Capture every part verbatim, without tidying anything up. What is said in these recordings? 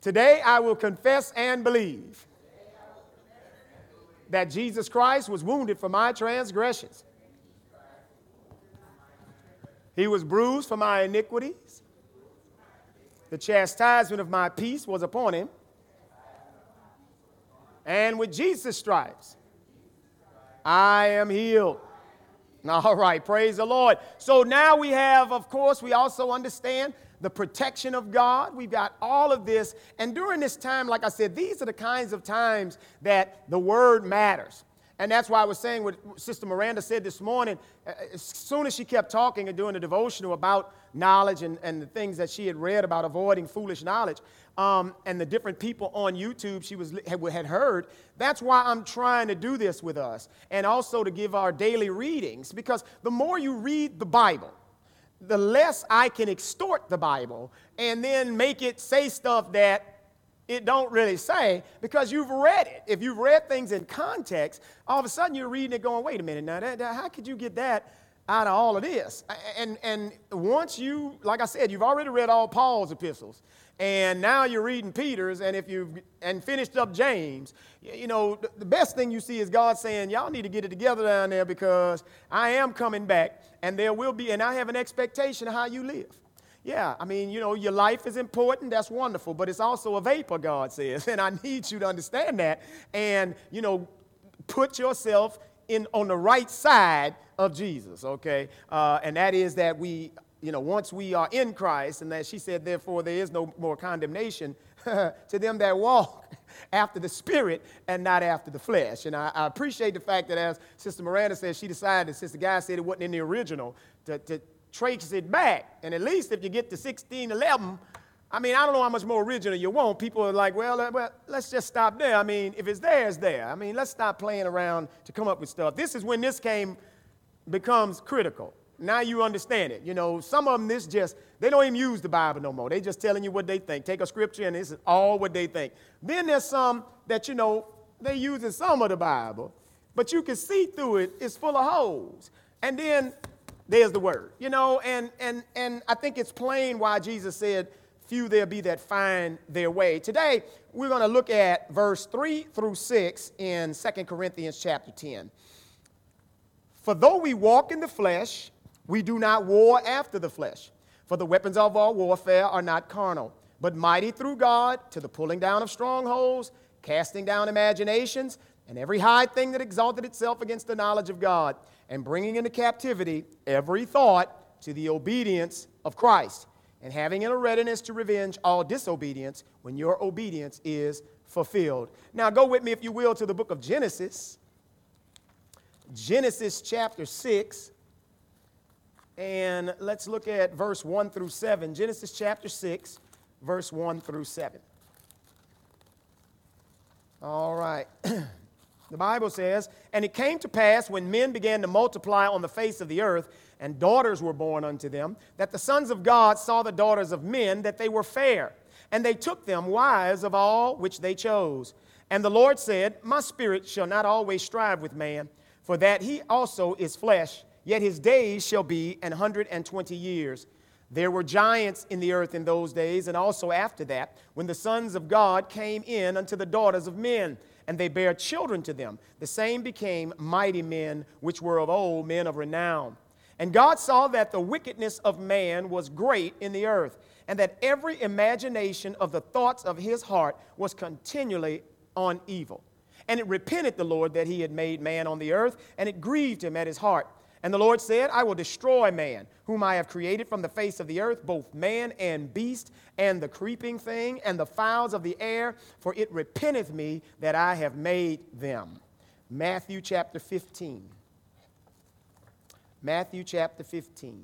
Today I will confess and believe that Jesus Christ was wounded for my transgressions. He was bruised for my iniquities. The chastisement of my peace was upon him. And with Jesus' stripes, I am healed. All right, praise the Lord. So now we have, of course, we also understand the protection of God. We've got all of this. And during this time, like I said, these are the kinds of times that the word matters. And that's why I was saying what Sister Miranda said this morning. As soon as she kept talking and doing the devotional about knowledge and, and the things that she had read about avoiding foolish knowledge, um, and the different people on YouTube she was had heard, that's why I'm trying to do this with us. And also to give our daily readings. Because the more you read the Bible, the less I can extort the Bible and then make it say stuff that it don't really say, because you've read it. If you've read things in context, all of a sudden you're reading it going, wait a minute, now that, that, how could you get that out of all of this? And, and once you, like I said, you've already read all Paul's epistles, and now you're reading Peter's, and if you've and finished up James, you know, the, the best thing you see is God saying, y'all need to get it together down there, because I am coming back, and there will be, and I have an expectation of how you live. Yeah, I mean, you know, your life is important. That's wonderful. But it's also a vapor, God says. And I need you to understand that. And, you know, put yourself in on the right side of Jesus, okay? Uh, and that is that we, you know, once we are in Christ, and that she said, therefore, there is no more condemnation to them that walk after the Spirit and not after the flesh. And I, I appreciate the fact that, as Sister Miranda said, she decided, Sister Guy said it wasn't in the original, to, to trace it back. And at least if you get to sixteen eleven, I mean, I don't know how much more original you want. People are like, well, uh, well, let's just stop there. I mean, if it's there, it's there. I mean, let's stop playing around to come up with stuff. This is when this came, becomes critical. Now you understand it. You know, some of them, this just, they don't even use the Bible no more. They just telling you what they think. Take a scripture and this is all what they think. Then there's some that, you know, they use in some of the Bible, but you can see through it, it's full of holes. And then there's the word, you know, and, and, and I think it's plain why Jesus said, few there be that find their way. Today, we're going to look at verse three through six in Second Corinthians chapter ten. For though we walk in the flesh, we do not war after the flesh. For the weapons of our warfare are not carnal, but mighty through God to the pulling down of strongholds, casting down imaginations, and every high thing that exalted itself against the knowledge of God, and bringing into captivity every thought to the obedience of Christ, and having in a readiness to revenge all disobedience when your obedience is fulfilled. Now go with me, if you will, to the book of Genesis. Genesis chapter six. And let's look at verse one through seven. Genesis chapter six, verse one through seven. All right. The Bible says, and it came to pass when men began to multiply on the face of the earth, and daughters were born unto them, that the sons of God saw the daughters of men, that they were fair. And they took them wives of all which they chose. And the Lord said, my spirit shall not always strive with man, for that he also is flesh, yet his days shall be an hundred and twenty years. There were giants in the earth in those days, and also after that, when the sons of God came in unto the daughters of men, and they bare children to them. The same became mighty men, which were of old, men of renown. And God saw that the wickedness of man was great in the earth, and that every imagination of the thoughts of his heart was continually on evil. And it repented the Lord that he had made man on the earth, and it grieved him at his heart. And the Lord said, I will destroy man, whom I have created from the face of the earth, both man and beast, and the creeping thing, and the fowls of the air, for it repenteth me that I have made them. Matthew chapter fifteen. Matthew chapter fifteen.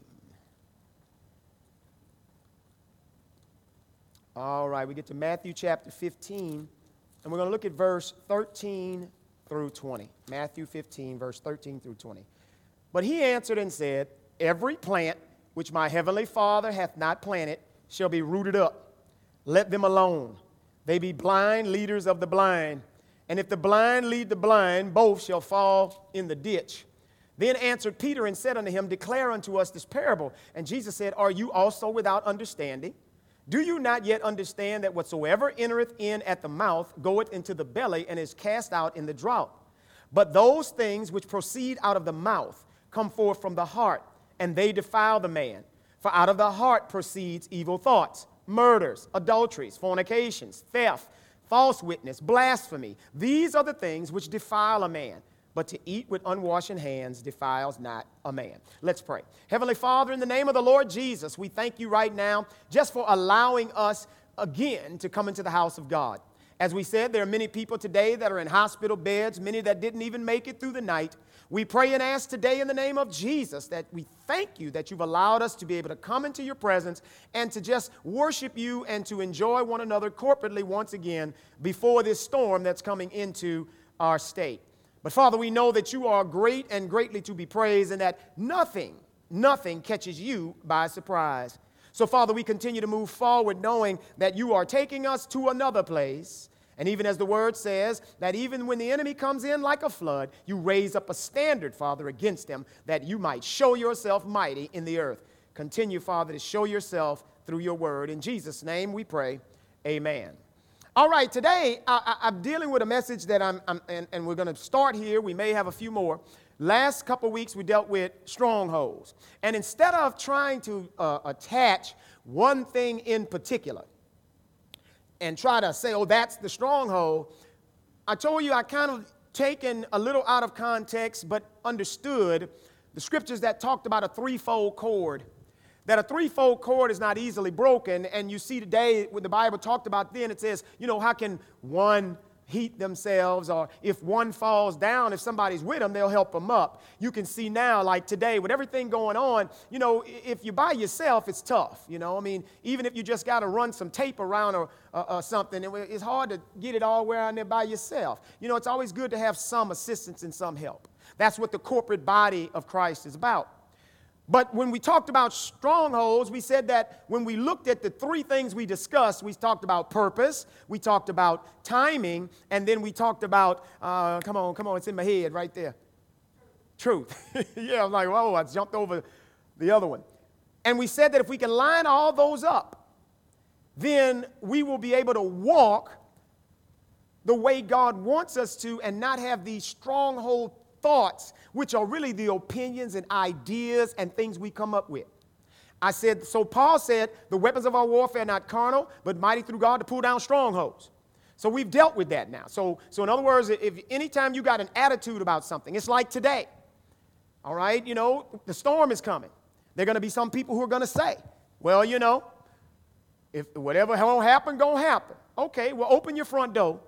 All right, we get to Matthew chapter fifteen, and we're going to look at verse thirteen through twenty. Matthew fifteen, verse thirteen through twenty. But he answered and said, every plant which my heavenly Father hath not planted shall be rooted up. Let them alone. They be blind leaders of the blind. And if the blind lead the blind, both shall fall in the ditch. Then answered Peter and said unto him, declare unto us this parable. And Jesus said, are you also without understanding? Do you not yet understand that whatsoever entereth in at the mouth goeth into the belly and is cast out in the draught? But those things which proceed out of the mouth come forth from the heart, and they defile the man. For out of the heart proceeds evil thoughts, murders, adulteries, fornications, theft, false witness, blasphemy. These are the things which defile a man. But to eat with unwashen hands defiles not a man. Let's pray. Heavenly Father, in the name of the Lord Jesus, we thank you right now just for allowing us again to come into the house of God. As we said, there are many people today that are in hospital beds, many that didn't even make it through the night. We pray and ask today in the name of Jesus that we thank you that you've allowed us to be able to come into your presence and to just worship you and to enjoy one another corporately once again before this storm that's coming into our state. But Father, we know that you are great and greatly to be praised and that nothing, nothing catches you by surprise. So Father, we continue to move forward knowing that you are taking us to another place. And even as the word says, that even when the enemy comes in like a flood, you raise up a standard, Father, against them, that you might show yourself mighty in the earth. Continue, Father, to show yourself through your word. In Jesus' name we pray, amen. All right, today I, I, I'm dealing with a message that I'm, I'm and, and we're going to start here. We may have a few more. Last couple weeks we dealt with strongholds. And instead of trying to uh, attach one thing in particular and try to say, oh, that's the stronghold, I told you I kind of taken a little out of context but understood the scriptures that talked about a threefold cord. That a threefold cord is not easily broken. And you see today, when the Bible talked about then, it says, you know, how can one heat themselves? Or if one falls down, if somebody's with them, they'll help them up. You can see now, like today, with everything going on, you know, if you're by yourself, it's tough. You know, I mean, even if you just got to run some tape around or, uh, or something, it's hard to get it all around there by yourself. You know, it's always good to have some assistance and some help. That's what the corporate body of Christ is about. But when we talked about strongholds, we said that when we looked at the three things we discussed, we talked about purpose, we talked about timing, and then we talked about, uh, come on, come on, it's in my head right there. Truth. Yeah, I'm like, whoa, I jumped over the other one. And we said that if we can line all those up, then we will be able to walk the way God wants us to and not have these stronghold thoughts, which are really the opinions and ideas and things we come up with. I said, so Paul said, the weapons of our warfare are not carnal, but mighty through God to pull down strongholds. So we've dealt with that now. So, so in other words, if anytime you got an attitude about something, it's like today. All right, you know, the storm is coming. There are going to be some people who are going to say, well, you know, if whatever won't happen, going to happen. Okay, well, open your front door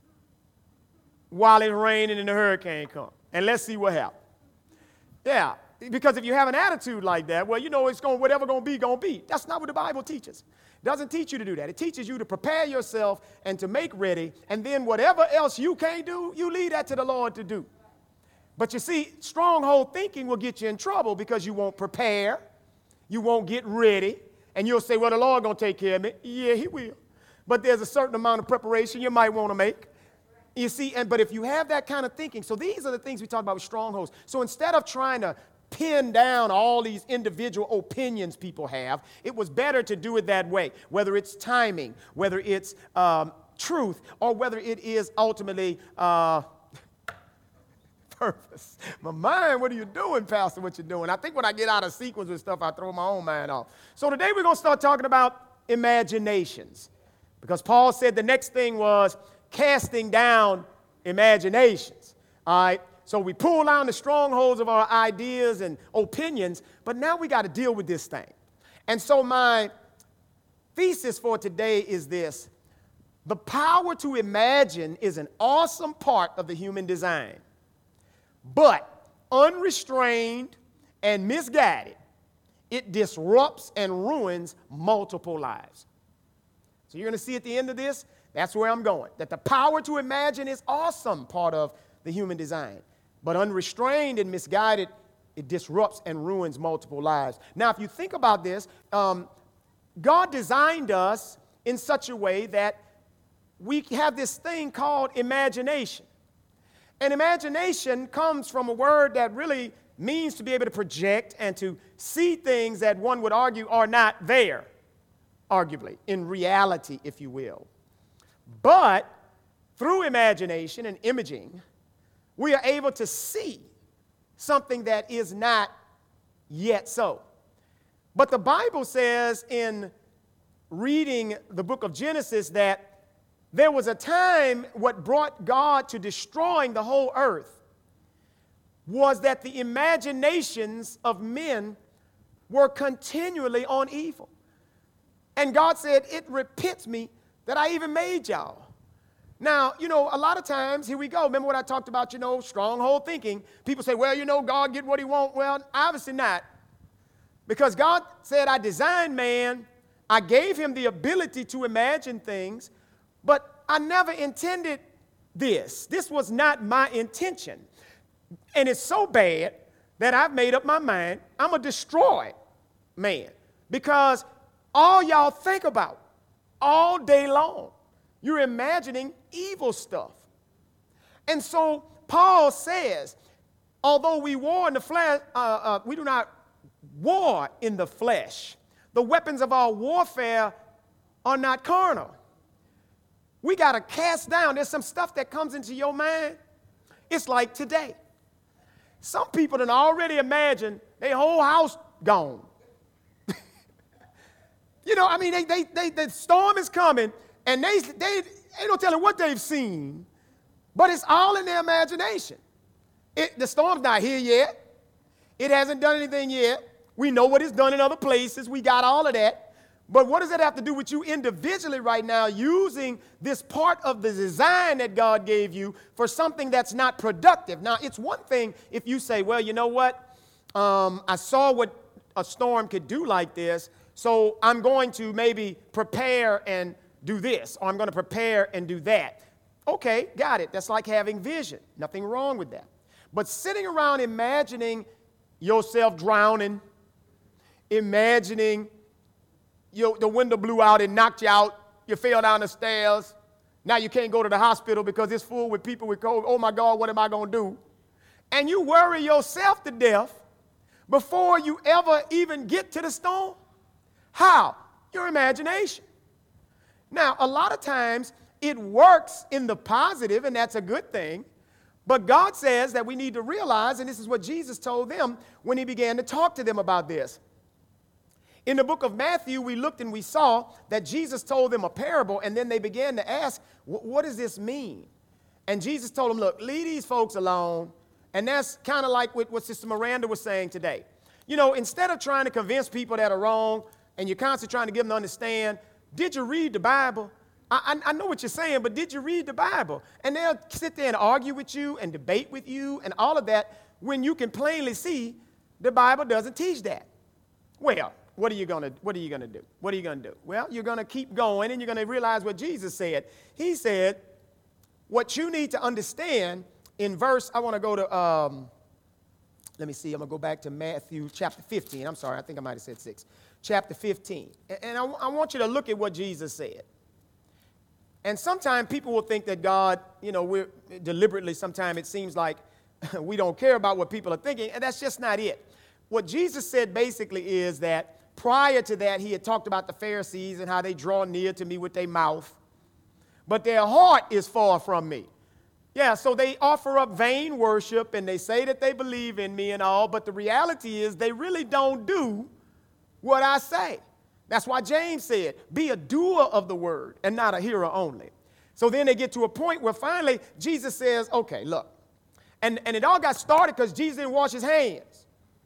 while it's raining and the hurricane comes. And let's see what happens. Yeah, because if you have an attitude like that, well, you know, it's going, whatever going to be, going to be. That's not what the Bible teaches. It doesn't teach you to do that. It teaches you to prepare yourself and to make ready, and then whatever else you can't do, you leave that to the Lord to do. But you see, stronghold thinking will get you in trouble because you won't prepare, you won't get ready, and you'll say, well, the Lord going to take care of me. Yeah, he will. But there's a certain amount of preparation you might want to make. You see, and but if you have that kind of thinking, so these are the things we talk about with strongholds. So instead of trying to pin down all these individual opinions people have, it was better to do it that way, whether it's timing, whether it's um, truth, or whether it is ultimately uh, purpose. My mind, what are you doing, Pastor, what you're doing? I think when I get out of sequence with stuff, I throw my own mind off. So today we're going to start talking about imaginations, because Paul said the next thing was casting down imaginations. All right, so we pull down the strongholds of our ideas and opinions, but now we got to deal with this thing. And so my thesis for today is this: the power to imagine is an awesome part of the human design, but unrestrained and misguided, it disrupts and ruins multiple lives. So you're going to see at the end of this, that's where I'm going, that the power to imagine is awesome part of the human design. But unrestrained and misguided, it disrupts and ruins multiple lives. Now, if you think about this, um, God designed us in such a way that we have this thing called imagination. And imagination comes from a word that really means to be able to project and to see things that one would argue are not there. arguably, in reality, if you will. But through imagination and imaging, we are able to see something that is not yet so. But the Bible says in reading the book of Genesis that there was a time what brought God to destroying the whole earth was that the imaginations of men were continually on evil. And God said, it repents me that I even made y'all. Now, you know, a lot of times, here we go. Remember what I talked about, you know, stronghold thinking. People say, well, you know, God get what he wants. Well, obviously not. Because God said, I designed man. I gave him the ability to imagine things. But I never intended this. This was not my intention. And it's so bad that I've made up my mind. I'm going to destroy man. Because all y'all think about all day long, you're imagining evil stuff. And so Paul says, although we war in the flesh, uh, uh, we do not war in the flesh. The weapons of our warfare are not carnal. We got to cast down. There's some stuff that comes into your mind. It's like today. Some people done already imagine their whole house gone. You know, I mean, they, they, they, the storm is coming, and they, they ain't no telling what they've seen, but it's all in their imagination. It, the storm's not here yet. It hasn't done anything yet. We know what it's done in other places. We got all of that. But what does that have to do with you individually right now using this part of the design that God gave you for something that's not productive? Now, it's one thing if you say, well, you know what? Um, I saw what a storm could do like this, so I'm going to maybe prepare and do this, or I'm going to prepare and do that. Okay, got it. That's like having vision. Nothing wrong with that. But sitting around imagining yourself drowning, imagining you, the window blew out and knocked you out, you fell down the stairs, now you can't go to the hospital because it's full with people with COVID. Oh my God, what am I going to do? And you worry yourself to death before you ever even get to the storm. How? Your imagination. Now, a lot of times it works in the positive, and that's a good thing. But God says that we need to realize, and this is what Jesus told them when he began to talk to them about this. In the book of Matthew, we looked and we saw that Jesus told them a parable, and then they began to ask, what does this mean? And Jesus told them, look, leave these folks alone. And that's kind of like what Sister Miranda was saying today. You know, instead of trying to convince people that are wrong, and you're constantly trying to get them to understand, did you read the Bible? I, I, I know what you're saying, but did you read the Bible? And they'll sit there and argue with you and debate with you and all of that when you can plainly see the Bible doesn't teach that. Well, what are you going to what are you going to do? What are you going to do? Well, you're going to keep going, and you're going to realize what Jesus said. He said, what you need to understand in verse, I want to go to, um, let me see, I'm going to go back to Matthew chapter fifteen. I'm sorry, I think I might have said six. Chapter fifteen. And I, I want you to look at what Jesus said. And sometimes people will think that God, you know, we're deliberately, sometimes it seems like we don't care about what people are thinking, and that's just not it. What Jesus said basically is that prior to that, he had talked about the Pharisees and how they draw near to me with their mouth, but their heart is far from me. Yeah, so they offer up vain worship, and they say that they believe in me and all, but the reality is they really don't do what I say. That's why James said, be a doer of the word and not a hearer only. So then they get to a point where finally Jesus says, okay, look. And, and it all got started because Jesus didn't wash his hands.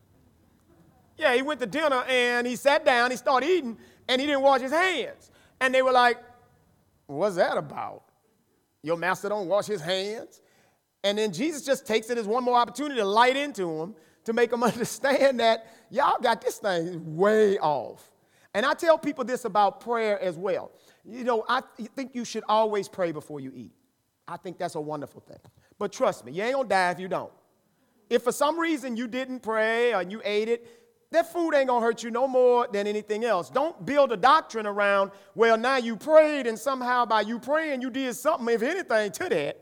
Yeah, he went to dinner and he sat down, he started eating, and he didn't wash his hands. And they were like, what's that about? Your master don't wash his hands? And then Jesus just takes it as one more opportunity to light into them to make them understand that y'all got this thing way off. And I tell people this about prayer as well. You know, I think you should always pray before you eat. I think that's a wonderful thing. But trust me, you ain't gonna die if you don't. If for some reason you didn't pray or you ate it, that food ain't gonna hurt you no more than anything else. Don't build a doctrine around, well, now you prayed and somehow by you praying you did something, if anything, to that.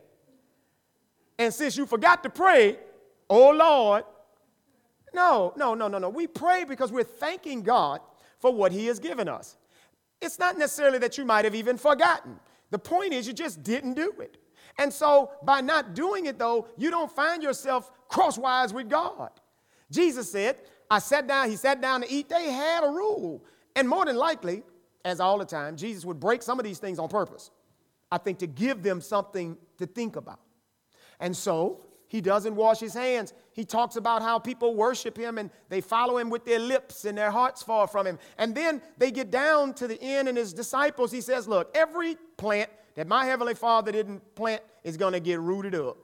And since you forgot to pray, oh Lord, no, no, no, no, no. We pray because we're thanking God for what he has given us. It's not necessarily that you might have even forgotten. The point is you just didn't do it. And so by not doing it, though, you don't find yourself crosswise with God. Jesus said, I sat down, he sat down to eat. They had a rule. And more than likely, as all the time, Jesus would break some of these things on purpose. I think to give them something to think about. And so he doesn't wash his hands. He talks about how people worship him and they follow him with their lips and their hearts fall from him. And then they get down to the end and his disciples, he says, look, every plant that my heavenly Father didn't plant is going to get rooted up.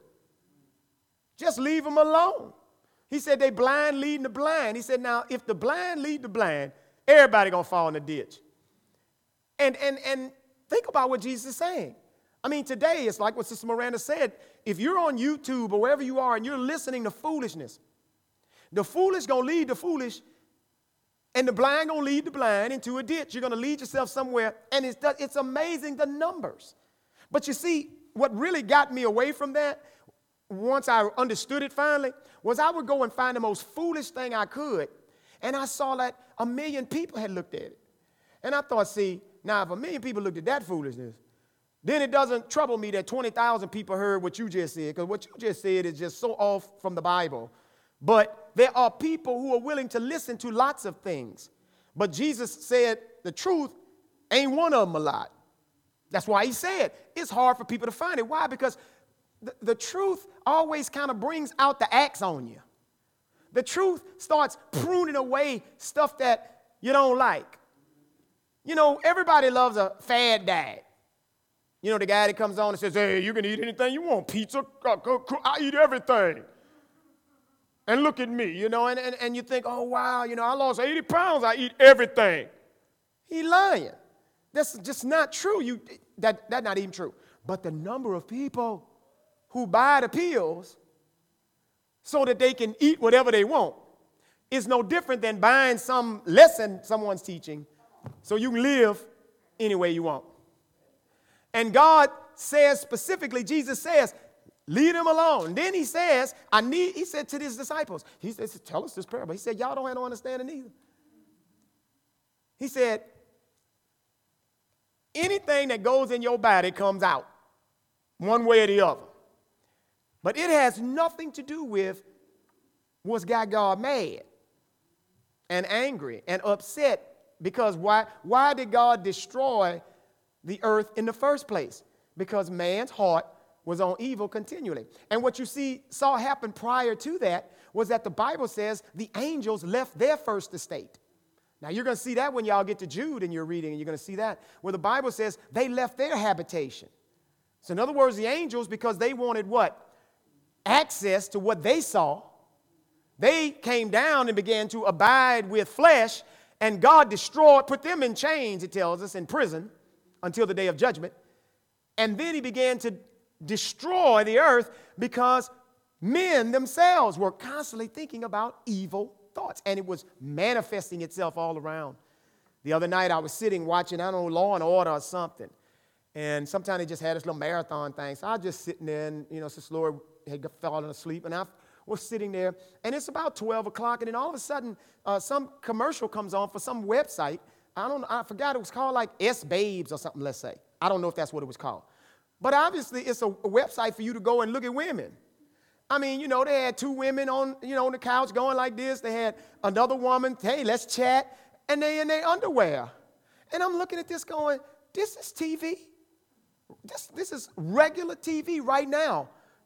Just leave them alone. He said they blind leading the blind. He said, now, if the blind lead the blind, everybody going to fall in the ditch. And, and, and think about what Jesus is saying. I mean, today, it's like what Sister Miranda said. If you're on YouTube or wherever you are and you're listening to foolishness, the foolish going to lead the foolish and the blind going to lead the blind into a ditch. You're going to lead yourself somewhere. And it's, it's amazing the numbers. But you see, what really got me away from that, once I understood it finally, was I would go and find the most foolish thing I could. And I saw that a million people had looked at it. And I thought, see, now if a million people looked at that foolishness, then it doesn't trouble me that twenty thousand people heard what you just said, because what you just said is just so off from the Bible. But there are people who are willing to listen to lots of things. But Jesus said the truth ain't one of them a lot. That's why he said it's hard for people to find it. Why? Because the, the truth always kind of brings out the axe on you. The truth starts pruning away stuff that you don't like. You know, everybody loves a fad diet. You know, the guy that comes on and says, hey, you can eat anything you want. Pizza, I eat everything. And look at me, you know, and, and, and you think, oh, wow, you know, I lost eighty pounds. I eat everything. He lying. That's just not true. You, that, that's not even true. But the number of people who buy the pills so that they can eat whatever they want is no different than buying some lesson someone's teaching so you can live any way you want. And God says specifically, Jesus says, leave them alone. And then he says, I need, he said to his disciples, he says, tell us this parable. He said, y'all don't have no understanding either. He said, anything that goes in your body comes out one way or the other. But it has nothing to do with what's got God mad and angry and upset. Because why, why did God destroy the earth in the first place? Because man's heart was on evil continually. And what you see saw happen prior to that was that the Bible says the angels left their first estate. Now you're going to see that when y'all get to Jude and you're reading, and you're going to see that where the Bible says they left their habitation. So in other words, the angels, because they wanted what? Access to what they saw, they came down and began to abide with flesh, and God destroyed, put them in chains, it tells us, in prison until the day of judgment. And then he began to destroy the earth because men themselves were constantly thinking about evil thoughts, and it was manifesting itself all around. The other night I was sitting watching, I don't know, Law and Order or something, and sometimes they just had this little marathon thing, so I was just sitting there, and, you know, Sister Laura had fallen asleep, and I was sitting there, and it's about twelve o'clock, and then all of a sudden uh, some commercial comes on for some website. I don't I forgot it was called like S-Babes or something, let's say. I don't know if that's what it was called. But obviously it's a, a website for you to go and look at women. I mean, you know, they had two women on, you know, on the couch going like this. They had another woman, hey, let's chat, and they in their underwear. And I'm looking at this going, this is T V. This, this is regular T V right now.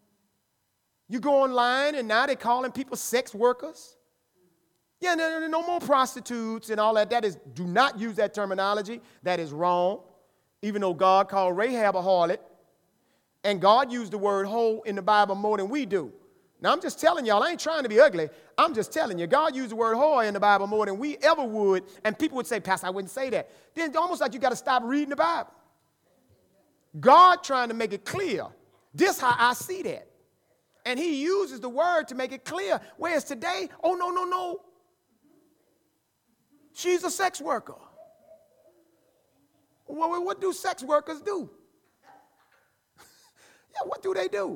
You go online, and now they're calling people sex workers. Yeah, no, no, no more prostitutes and all that. That is, do not use that terminology. That is wrong. Even though God called Rahab a harlot, and God used the word whore in the Bible more than we do. Now, I'm just telling y'all, I ain't trying to be ugly. I'm just telling you, God used the word whore in the Bible more than we ever would. And people would say, Pastor, I wouldn't say that. Then it's almost like you got to stop reading the Bible. God trying to make it clear. This how I see that. And he uses the word to make it clear. Whereas today, oh, no, no, no. She's a sex worker. Well, what do sex workers do? Yeah, what do they do?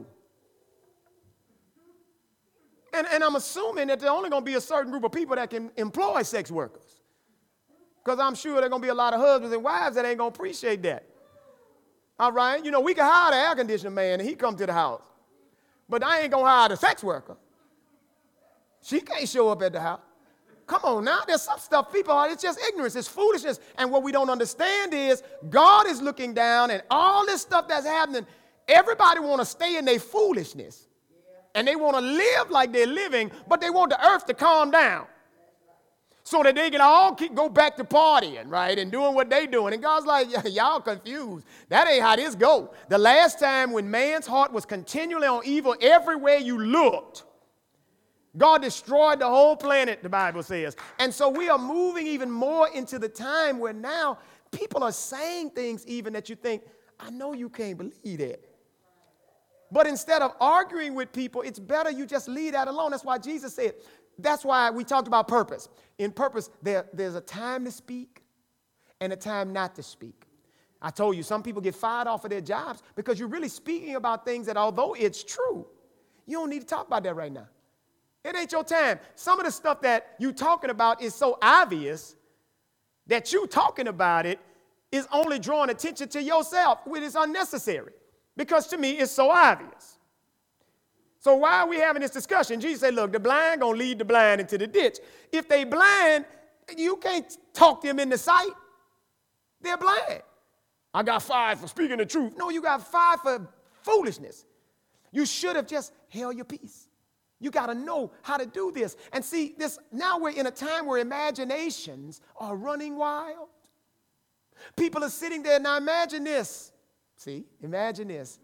And, and I'm assuming that there's only going to be a certain group of people that can employ sex workers. Because I'm sure there are going to be a lot of husbands and wives that ain't going to appreciate that. All right? You know, we can hire the air conditioner man and he come to the house. But I ain't going to hire the sex worker. She can't show up at the house. Come on now. There's some stuff people are, it's just ignorance. It's foolishness. And what we don't understand is God is looking down and all this stuff that's happening, everybody want to stay in their foolishness. And they want to live like they're living, but they want the earth to calm down. So that they can all keep, go back to partying, right, and doing what they doing. And God's like, y'all confused. That ain't how this go. The last time when man's heart was continually on evil everywhere you looked, God destroyed the whole planet, the Bible says. And so we are moving even more into the time where now people are saying things even that you think, I know you can't believe that. But instead of arguing with people, it's better you just leave that alone. That's why Jesus said, that's why we talked about purpose. In purpose, there, there's a time to speak and a time not to speak. I told you, some people get fired off of their jobs because you're really speaking about things that, although it's true, you don't need to talk about that right now. It ain't your time. Some of the stuff that you're talking about is so obvious that you talking about it is only drawing attention to yourself, which is unnecessary. Because to me, it's so obvious. So why are we having this discussion? Jesus said, look, the blind going to lead the blind into the ditch. If they blind, you can't talk them into sight. They're blind. I got fired for speaking the truth. No, you got fired for foolishness. You should have just held your peace. You got to know how to do this. And see, this now we're in a time where imaginations are running wild. People are sitting there. Now imagine this. See, imagine this.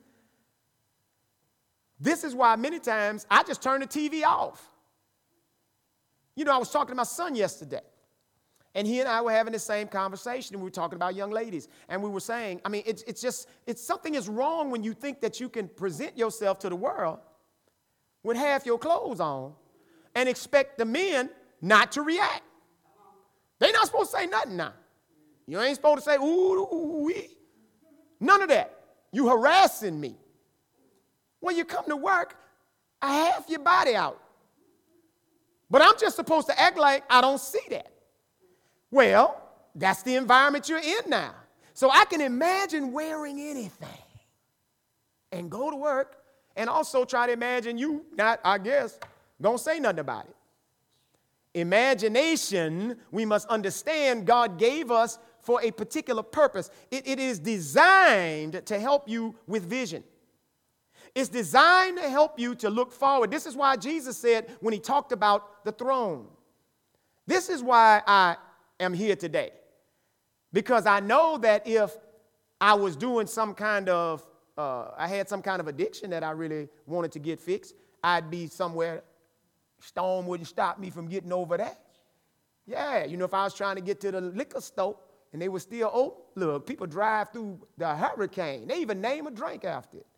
This is why many times I just turn the T V off. You know, I was talking to my son yesterday, and he and I were having the same conversation, and we were talking about young ladies, and we were saying, I mean, it's, it's just, it's something is wrong when you think that you can present yourself to the world with half your clothes on and expect the men not to react. They're not supposed to say nothing now. You ain't supposed to say, ooh, ooh, wee. None of that. You harassing me. When you come to work, I have your body out. But I'm just supposed to act like I don't see that. Well, that's the environment you're in now. So I can imagine wearing anything and go to work and also try to imagine you not, I guess, gonna say nothing about it. Imagination, we must understand God gave us for a particular purpose. It, it is designed to help you with vision. It's designed to help you to look forward. This is why Jesus said when he talked about the throne, this is why I am here today. Because I know that if I was doing some kind of, uh, I had some kind of addiction that I really wanted to get fixed, I'd be somewhere. Storm wouldn't stop me from getting over that. Yeah, you know, if I was trying to get to the liquor store and they were still open, look, people drive through the hurricane. They even name a drink after it.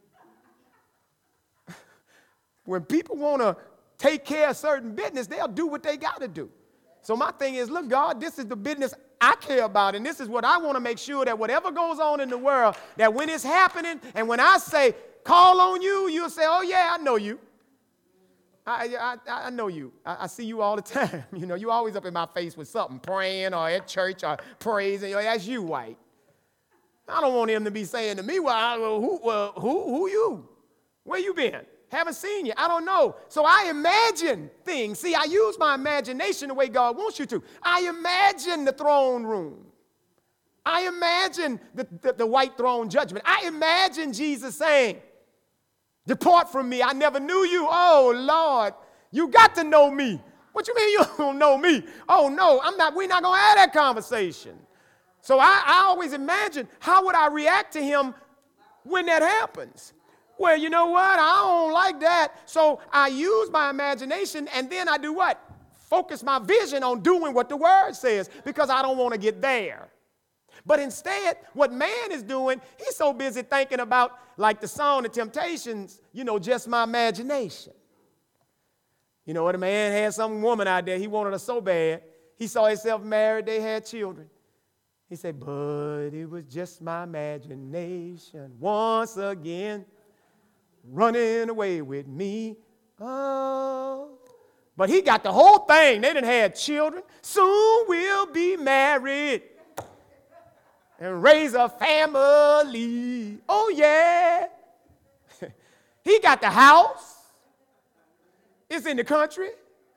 When people want to take care of certain business, they'll do what they got to do. So my thing is, look, God, this is the business I care about, and this is what I want to make sure that whatever goes on in the world, that when it's happening and when I say, call on you, you'll say, oh, yeah, I know you. I, I, I know you. I, I see you all the time. You know, you always up in my face with something, praying or at church or praising. That's you, White. I don't want him to be saying to me, well, I, well who, well, who, who you? Where you been? Haven't seen you. I don't know. So I imagine things. See, I use my imagination the way God wants you to. I imagine the throne room. I imagine the, the, the white throne judgment. I imagine Jesus saying, depart from me. I never knew you. Oh, Lord, you got to know me. What you mean you don't know me? Oh, no, I'm not. We're not going to have that conversation. So I, I always imagine, how would I react to him when that happens? Well, you know what? I don't like that. So I use my imagination, and then I do what? Focus my vision on doing what the word says, because I don't want to get there. But instead, what man is doing, he's so busy thinking about, like the song, The Temptations, you know, just my imagination. You know what? A man had some woman out there. He wanted her so bad. He saw himself married. They had children. He said, but it was just my imagination once again running away with me. Oh, But he got the whole thing. They done had children. Soon we'll be married and raise a family. Oh, yeah. He got the house. It's in the country.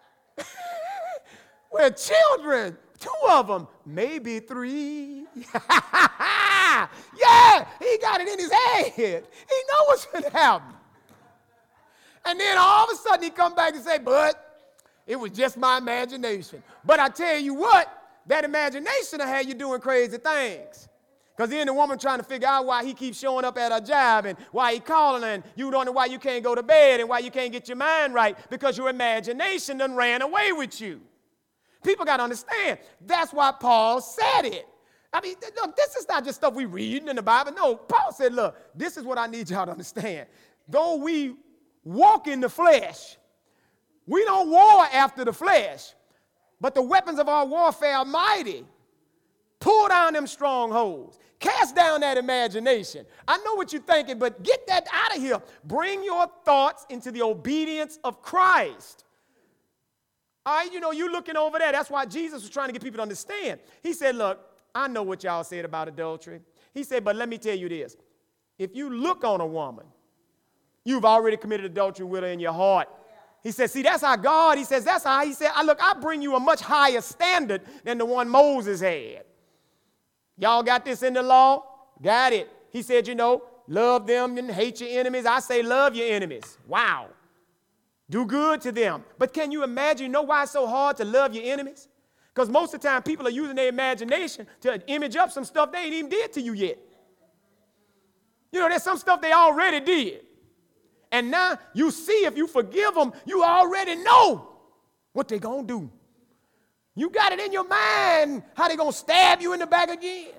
With children. Two of them, maybe three. Yeah, he got it in his head. He know what's going to happen. And then all of a sudden he come back and say, but it was just my imagination. But I tell you what, that imagination will have you doing crazy things. Because then the woman trying to figure out why he keeps showing up at her job and why he calling and you don't know why you can't go to bed and why you can't get your mind right because your imagination done ran away with you. People got to understand. That's why Paul said it. I mean, look, this is not just stuff we read in the Bible. No, Paul said, look, this is what I need y'all to understand. Though we walk in the flesh, we don't war after the flesh, but the weapons of our warfare are mighty. Pull down them strongholds. Cast down that imagination. I know what you're thinking, but get that out of here. Bring your thoughts into the obedience of Christ. All right, you know, you looking over there. That's why Jesus was trying to get people to understand. He said, look, I know what y'all said about adultery. He said, but let me tell you this. If you look on a woman, you've already committed adultery with her in your heart. He said, see, that's how God, he says, that's how, he said, I look, I bring you a much higher standard than the one Moses had. Y'all got this in the law? Got it. He said, you know, love them and hate your enemies. I say love your enemies. Wow. Do good to them. But can you imagine, you know why it's so hard to love your enemies? Because most of the time people are using their imagination to image up some stuff they ain't even did to you yet. You know, there's some stuff they already did. And now you see if you forgive them, you already know what they're going to do. You got it in your mind how they're going to stab you in the back again.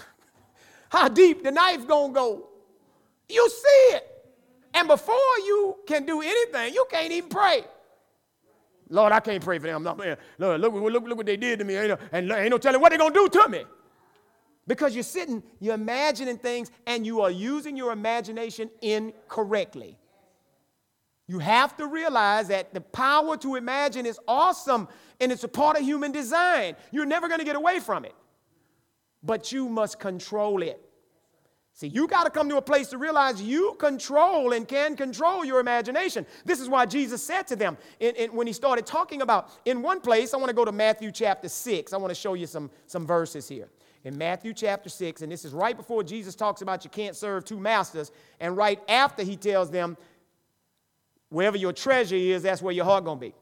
How deep the knife going to go. You see it. And before you can do anything, you can't even pray. Lord, I can't pray for them. Lord, look, look, look, look what they did to me. Ain't no, and ain't no telling what they're going to do to me. Because you're sitting, you're imagining things, and you are using your imagination incorrectly. You have to realize that the power to imagine is awesome, and it's a part of human design. You're never going to get away from it. But you must control it. See, you got to come to a place to realize you control and can control your imagination. This is why Jesus said to them in, in, when he started talking about, in one place, I want to go to Matthew chapter six. I want to show you some, some verses here. In Matthew chapter six, and this is right before Jesus talks about you can't serve two masters, and right after he tells them, wherever your treasure is, that's where your heart going to be.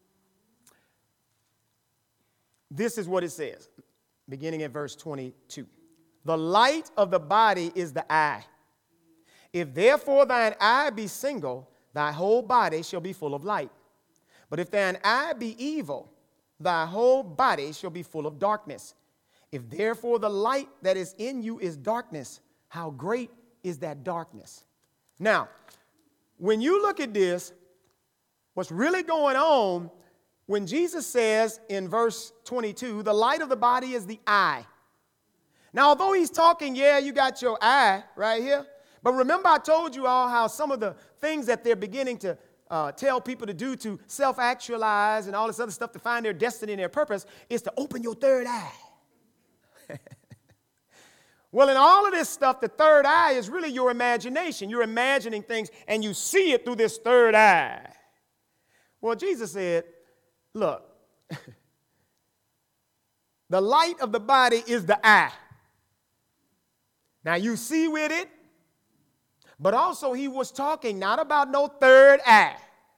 This is what it says, beginning at verse twenty-two. The light of the body is the eye. If therefore thine eye be single, thy whole body shall be full of light. But if thine eye be evil, thy whole body shall be full of darkness. If therefore the light that is in you is darkness, how great is that darkness? Now, when you look at this, what's really going on, when Jesus says in verse twenty-two, the light of the body is the eye. Now, although he's talking, yeah, you got your eye right here. But remember I told you all how some of the things that they're beginning to uh, tell people to do to self-actualize and all this other stuff to find their destiny and their purpose is to open your third eye. Well, in all of this stuff, the third eye is really your imagination. You're imagining things, and you see it through this third eye. Well, Jesus said, look, the light of the body is the eye. Now, you see with it, but also he was talking not about no third eye,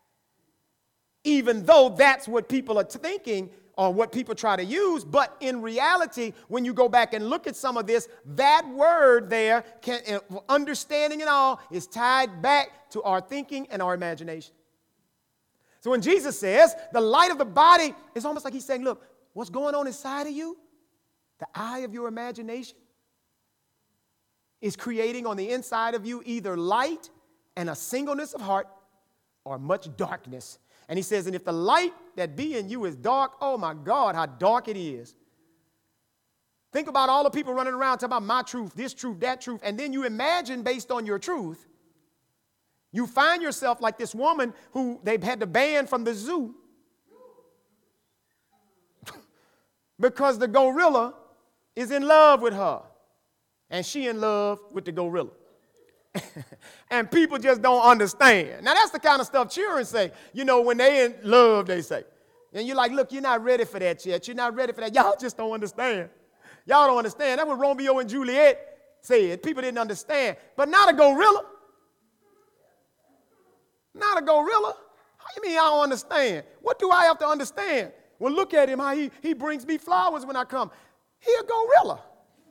even though that's what people are thinking or what people try to use. But in reality, when you go back and look at some of this, that word there, can, understanding and all, is tied back to our thinking and our imagination. So when Jesus says the light of the body, it's almost like he's saying, look, what's going on inside of you, the eye of your imagination, is creating on the inside of you either light and a singleness of heart or much darkness. And he says, and if the light that be in you is dark, oh my God, how dark it is. Think about all the people running around talking about my truth, this truth, that truth, and then you imagine based on your truth, you find yourself like this woman who they've had to ban from the zoo because the gorilla is in love with her, and she in love with the gorilla. And people just don't understand. Now, that's the kind of stuff children say, you know, when they in love, they say. And you're like, look, you're not ready for that yet. You're not ready for that. Y'all just don't understand. Y'all don't understand. That's what Romeo and Juliet said. People didn't understand. But not a gorilla. Not a gorilla. How you mean I don't understand? What do I have to understand? Well, look at him, how he, he brings me flowers when I come. He a gorilla.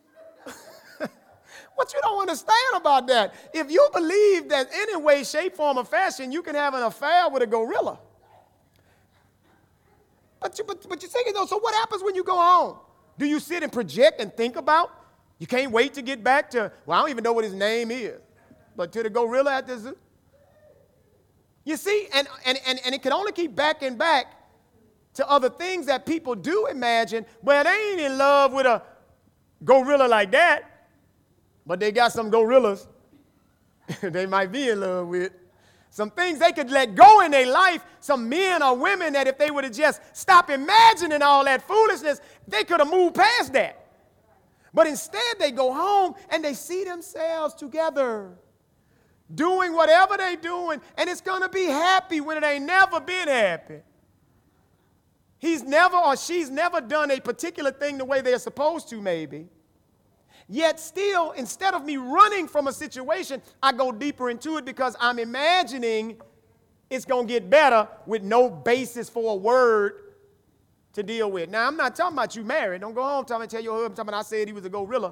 What you don't understand about that? If you believe that any way, shape, form, or fashion, you can have an affair with a gorilla. But you, but, but you're thinking, though, so what happens when you go home? Do you sit and project and think about? You can't wait to get back to, well, I don't even know what his name is, but to the gorilla at the zoo. You see, and, and, and, and it can only keep back and back to other things that people do imagine, but they ain't in love with a gorilla like that. But they got some gorillas they might be in love with. Some things they could let go in their life, some men or women that if they would have just stopped imagining all that foolishness, they could have moved past that. But instead they go home and they see themselves together, doing whatever they're doing, and it's going to be happy when it ain't never been happy. He's never or she's never done a particular thing the way they're supposed to, maybe. Yet still, instead of me running from a situation, I go deeper into it because I'm imagining it's going to get better with no basis for a word to deal with. Now, I'm not talking about you married. Don't go home telling me, tell your husband, talking about I said he was a gorilla.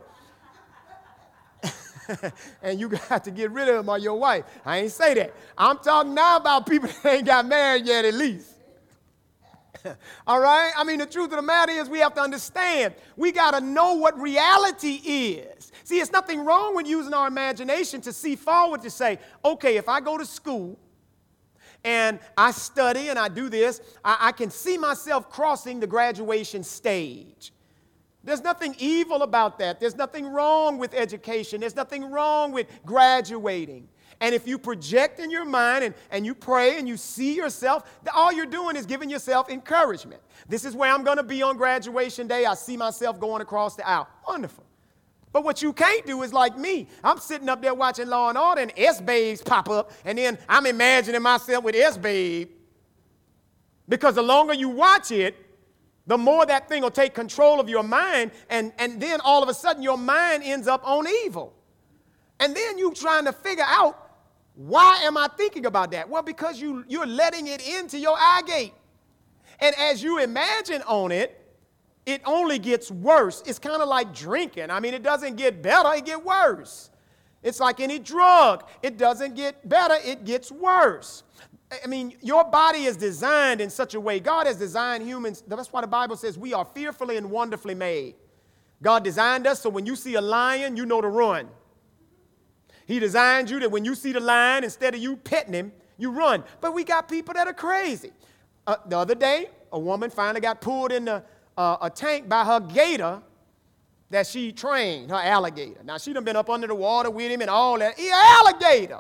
And you got to get rid of him or your wife. I ain't say that. I'm talking now about people that ain't got married yet at least. All right? I mean, the truth of the matter is we have to understand. We got to know what reality is. See, it's nothing wrong with using our imagination to see forward to say, okay, if I go to school and I study and I do this, I, I can see myself crossing the graduation stage. There's nothing evil about that. There's nothing wrong with education. There's nothing wrong with graduating. And if you project in your mind and, and you pray and you see yourself, all you're doing is giving yourself encouragement. This is where I'm going to be on graduation day. I see myself going across the aisle. Wonderful. But what you can't do is like me. I'm sitting up there watching Law and Order and S-Babes pop up, and then I'm imagining myself with S-Babe. Because the longer you watch it, the more that thing will take control of your mind, and, and then all of a sudden your mind ends up on evil. And then you're trying to figure out, why am I thinking about that? Well, because you, you're letting it into your eye gate. And as you imagine on it, it only gets worse. It's kind of like drinking. I mean, it doesn't get better, it gets worse. It's like any drug. It doesn't get better, it gets worse. I mean, your body is designed in such a way. God has designed humans. That's why the Bible says we are fearfully and wonderfully made. God designed us so when you see a lion, you know to run. He designed you that when you see the lion, instead of you petting him, you run. But we got people that are crazy. Uh, the other day, a woman finally got pulled in the, uh, a tank by her gator that she trained, her alligator. Now, she done been up under the water with him and all that. He an alligator.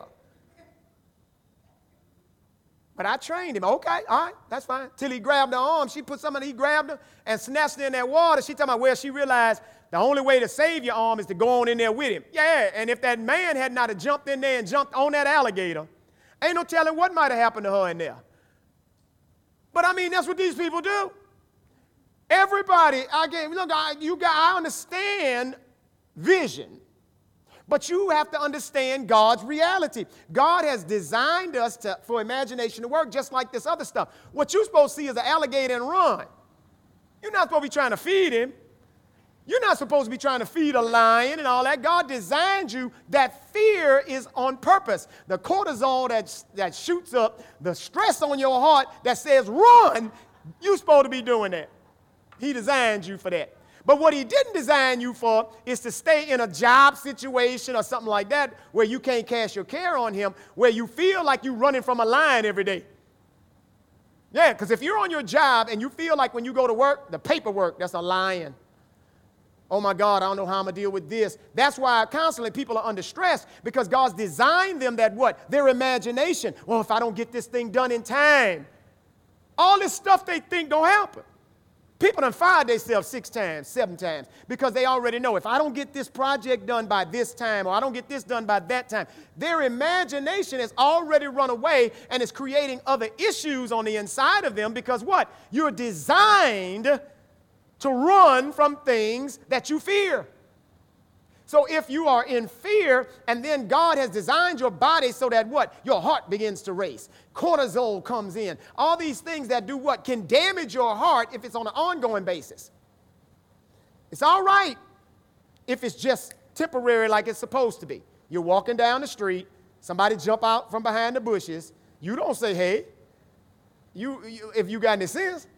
But I trained him. Okay, all right, that's fine. Till he grabbed her arm. She put something, he grabbed her and snatched her in that water. She talking about where she realized the only way to save your arm is to go on in there with him. Yeah, and if that man had not have jumped in there and jumped on that alligator, ain't no telling what might have happened to her in there. But I mean, that's what these people do. Everybody, I get, look, I, you got, I understand vision, but you have to understand God's reality. God has designed us to, for imagination to work just like this other stuff. What you're supposed to see is an alligator and run. You're not supposed to be trying to feed him. You're not supposed to be trying to feed a lion and all that. God designed you. That fear is on purpose. The cortisol that, that shoots up, the stress on your heart that says run, you're supposed to be doing that. He designed you for that. But what he didn't design you for is to stay in a job situation or something like that where you can't cast your care on him, where you feel like you're running from a lion every day. Yeah, because if you're on your job and you feel like when you go to work, the paperwork, that's a lion. Oh, my God, I don't know how I'm going to deal with this. That's why constantly people are under stress, because God's designed them that what? Their imagination. Well, if I don't get this thing done in time, all this stuff they think don't happen. People done fired themselves six times, seven times, because they already know if I don't get this project done by this time or I don't get this done by that time, their imagination has already run away and is creating other issues on the inside of them because what? You're designed to run from things that you fear. So if you are in fear and then God has designed your body so that what? Your heart begins to race. Cortisol comes in. All these things that do what? Can damage your heart if it's on an ongoing basis. It's all right if it's just temporary like it's supposed to be. You're walking down the street. Somebody jump out from behind the bushes. You don't say, hey. You, you if you got any sense.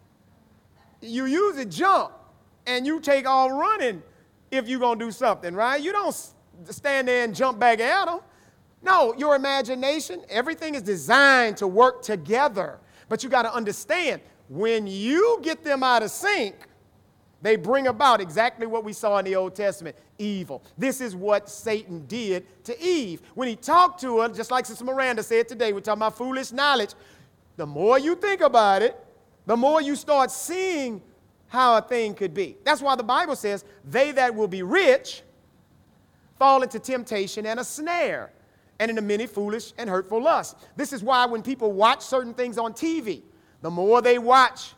You usually jump and you take all running if you're going to do something, right? You don't stand there and jump back at them. No, your imagination, everything is designed to work together. But you got to understand, when you get them out of sync, they bring about exactly what we saw in the Old Testament, evil. This is what Satan did to Eve. When he talked to her, just like Sister Miranda said today, we're talking about foolish knowledge. The more you think about it, the more you start seeing how a thing could be. That's why the Bible says, they that will be rich fall into temptation and a snare, and into many foolish and hurtful lusts. This is why when people watch certain things on T V, the more they watch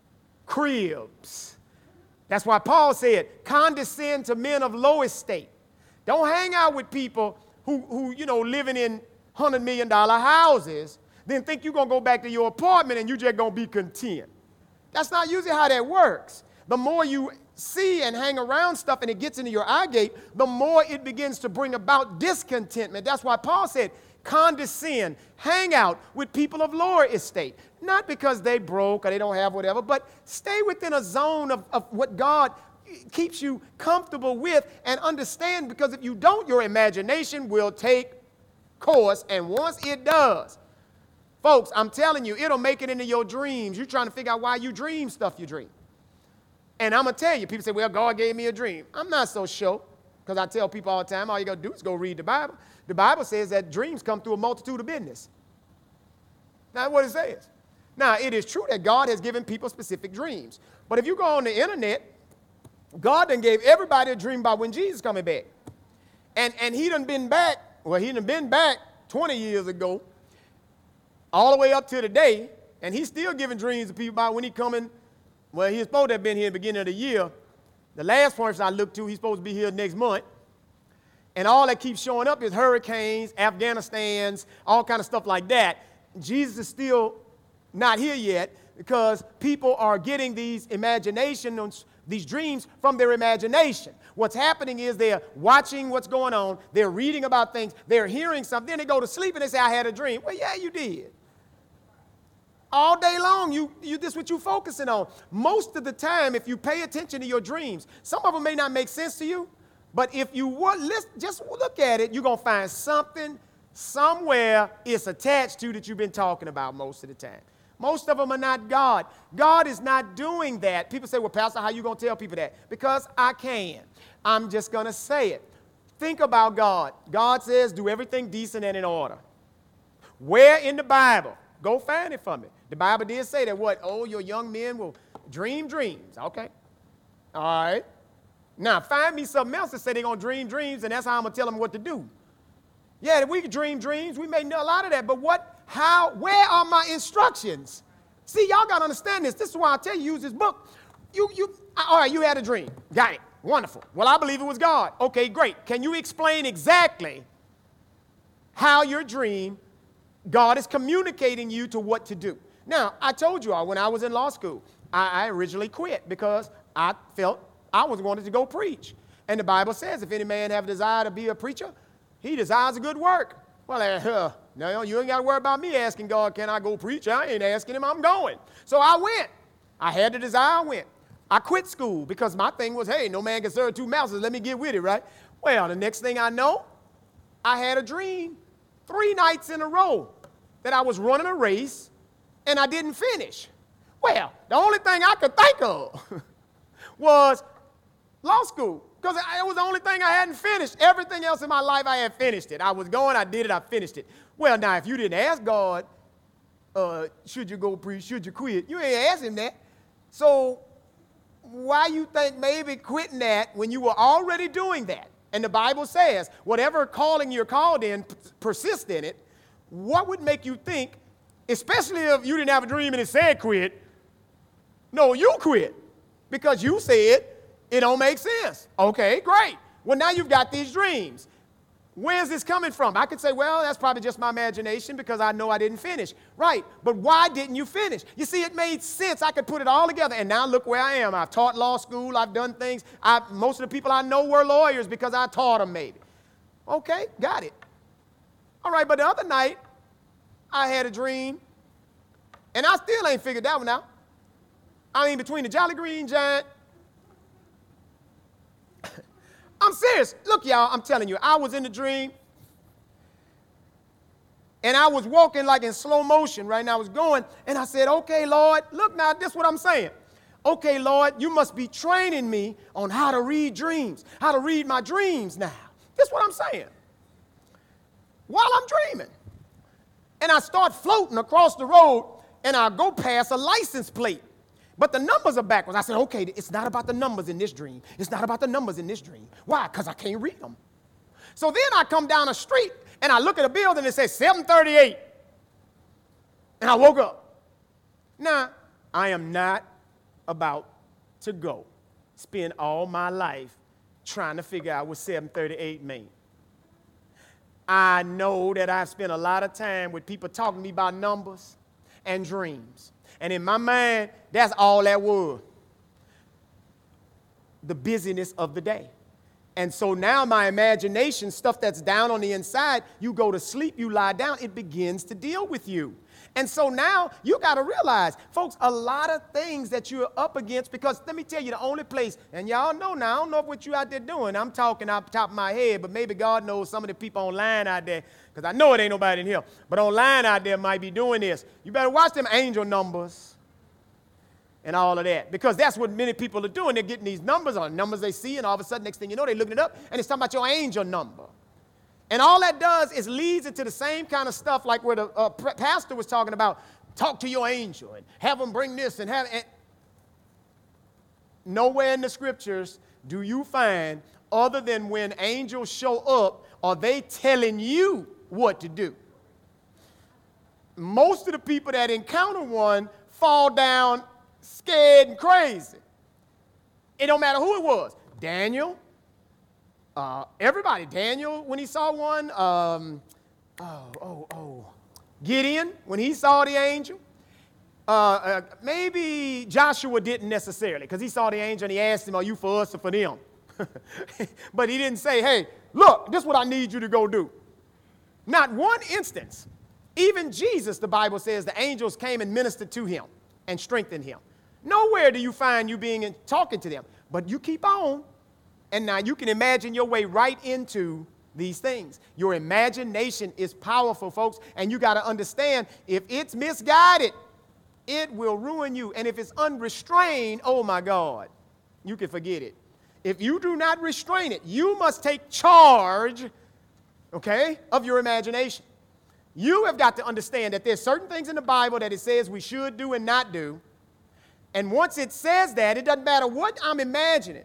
cribs. That's why Paul said, condescend to men of low estate. Don't hang out with people who, who you know, living in one hundred million dollar houses, then think you're going to go back to your apartment and you're just going to be content. That's not usually how that works. The more you see and hang around stuff and it gets into your eye gate, the more it begins to bring about discontentment. That's why Paul said, condescend, hang out with people of lower estate. Not because they broke or they don't have whatever, but stay within a zone of, of what God keeps you comfortable with and understand, because if you don't, your imagination will take course, and once it does, folks, I'm telling you, it'll make it into your dreams. You're trying to figure out why you dream stuff you dream. And I'm going to tell you, people say, well, God gave me a dream. I'm not so sure, because I tell people all the time, all you got to do is go read the Bible. The Bible says that dreams come through a multitude of business. That's what it says. Now, it is true that God has given people specific dreams. But if you go on the internet, God done gave everybody a dream about when Jesus is coming back. And, and he done been back, well, he done been back twenty years ago, all the way up to today, and he's still giving dreams to people about when he's coming. Well, he's supposed to have been here at the beginning of the year. The last person I looked to, he's supposed to be here next month. And all that keeps showing up is hurricanes, Afghanistan's, all kind of stuff like that. Jesus is still not here yet because people are getting these imaginations, these dreams from their imagination. What's happening is they're watching what's going on, they're reading about things, they're hearing something, then they go to sleep and they say, I had a dream. Well, yeah, you did. All day long, you, you, this is what you're focusing on. Most of the time, if you pay attention to your dreams, some of them may not make sense to you, but if you want, listen, just look at it, you're going to find something somewhere it's attached to that you've been talking about most of the time. Most of them are not God. God is not doing that. People say, well, Pastor, how you going to tell people that? Because I can. I'm just going to say it. Think about God. God says, do everything decent and in order. Where in the Bible? Go find it for me. The Bible did say that what? Oh, your young men will dream dreams. Okay. All right. Now, find me something else that say they're going to dream dreams, and that's how I'm going to tell them what to do. Yeah, we can dream dreams. We may know a lot of that, but what, how, where are my instructions? See, y'all got to understand this. This is why I tell you, use this book. You, you, all right, you had a dream. Got it. Wonderful. Well, I believe it was God. Okay, great. Can you explain exactly how your dream, God is communicating you to what to do? Now, I told you all when I was in law school, I, I originally quit because I felt I was wanted to go preach. And the Bible says, if any man have a desire to be a preacher, he desires a good work. Well, uh, no, you ain't got to worry about me asking God, can I go preach? I ain't asking him, I'm going. So I went. I had the desire, I went. I quit school because my thing was, hey, no man can serve two masters. Let me get with it, right? Well, the next thing I know, I had a dream three nights in a row that I was running a race and I didn't finish. Well, the only thing I could think of was law school, because it was the only thing I hadn't finished. Everything else in my life, I had finished it. I was going, I did it, I finished it. Well, now, if you didn't ask God, uh, should you go preach, should you quit, you ain't ask him that. So why you think maybe quitting that when you were already doing that? And the Bible says, whatever calling you're called in, persist in it. What would make you think, especially if you didn't have a dream and it said quit, no, you quit because you said it don't make sense. Okay, great. Well, now you've got these dreams. Where's this coming from? I could say, well, that's probably just my imagination because I know I didn't finish. Right, but why didn't you finish? You see, it made sense. I could put it all together, and now look where I am. I've taught law school. I've done things. I, most of the people I know were lawyers because I taught them maybe. Okay, got it. All right, but the other night, I had a dream, and I still ain't figured that one out. I mean, between the Jolly Green Giant, I'm serious. Look, y'all, I'm telling you, I was in the dream, and I was walking like in slow motion, right? And I was going, and I said, okay, Lord, look now, this is what I'm saying. Okay, Lord, you must be training me on how to read dreams, how to read my dreams now. This is what I'm saying. While I'm dreaming. And I start floating across the road, and I go past a license plate. But the numbers are backwards. I said, okay, it's not about the numbers in this dream. It's not about the numbers in this dream. Why? Because I can't read them. So then I come down the street, and I look at a building, and it says seven thirty-eight. And I woke up. Now, I am not about to go spend all my life trying to figure out what seven thirty-eight means. I know that I've spent a lot of time with people talking to me about numbers and dreams. And in my mind, that's all that was. The busyness of the day. And so now my imagination, stuff that's down on the inside, you go to sleep, you lie down, it begins to deal with you. And so now you got to realize, folks, a lot of things that you're up against, because let me tell you, the only place, and y'all know now, I don't know what you out there doing. I'm talking off the top of my head, but maybe God knows some of the people online out there, because I know it ain't nobody in here, but online out there might be doing this. You better watch them angel numbers and all of that, because that's what many people are doing. They're getting these numbers on numbers they see, and all of a sudden, next thing you know, they're looking it up, and it's talking about your angel number. And all that does is leads into the same kind of stuff like where the uh, pastor was talking about, talk to your angel and have them bring this and have it. Nowhere in the scriptures do you find, other than when angels show up, are they telling you what to do. Most of the people that encounter one fall down scared and crazy. It don't matter who it was. Daniel. Uh, everybody, Daniel, when he saw one, um, oh, oh, oh, Gideon, when he saw the angel, uh, uh, maybe Joshua didn't necessarily, because he saw the angel and he asked him, are you for us or for them? But he didn't say, hey, look, this is what I need you to go do. Not one instance. Even Jesus, the Bible says, the angels came and ministered to him and strengthened him. Nowhere do you find you being in, talking to them, but you keep on. And now you can imagine your way right into these things. Your imagination is powerful, folks, and you got to understand, if it's misguided, it will ruin you. And if it's unrestrained, oh my God, you can forget it. If you do not restrain it, you must take charge, okay, of your imagination. You have got to understand that there's certain things in the Bible that it says we should do and not do. And once it says that, it doesn't matter what I'm imagining.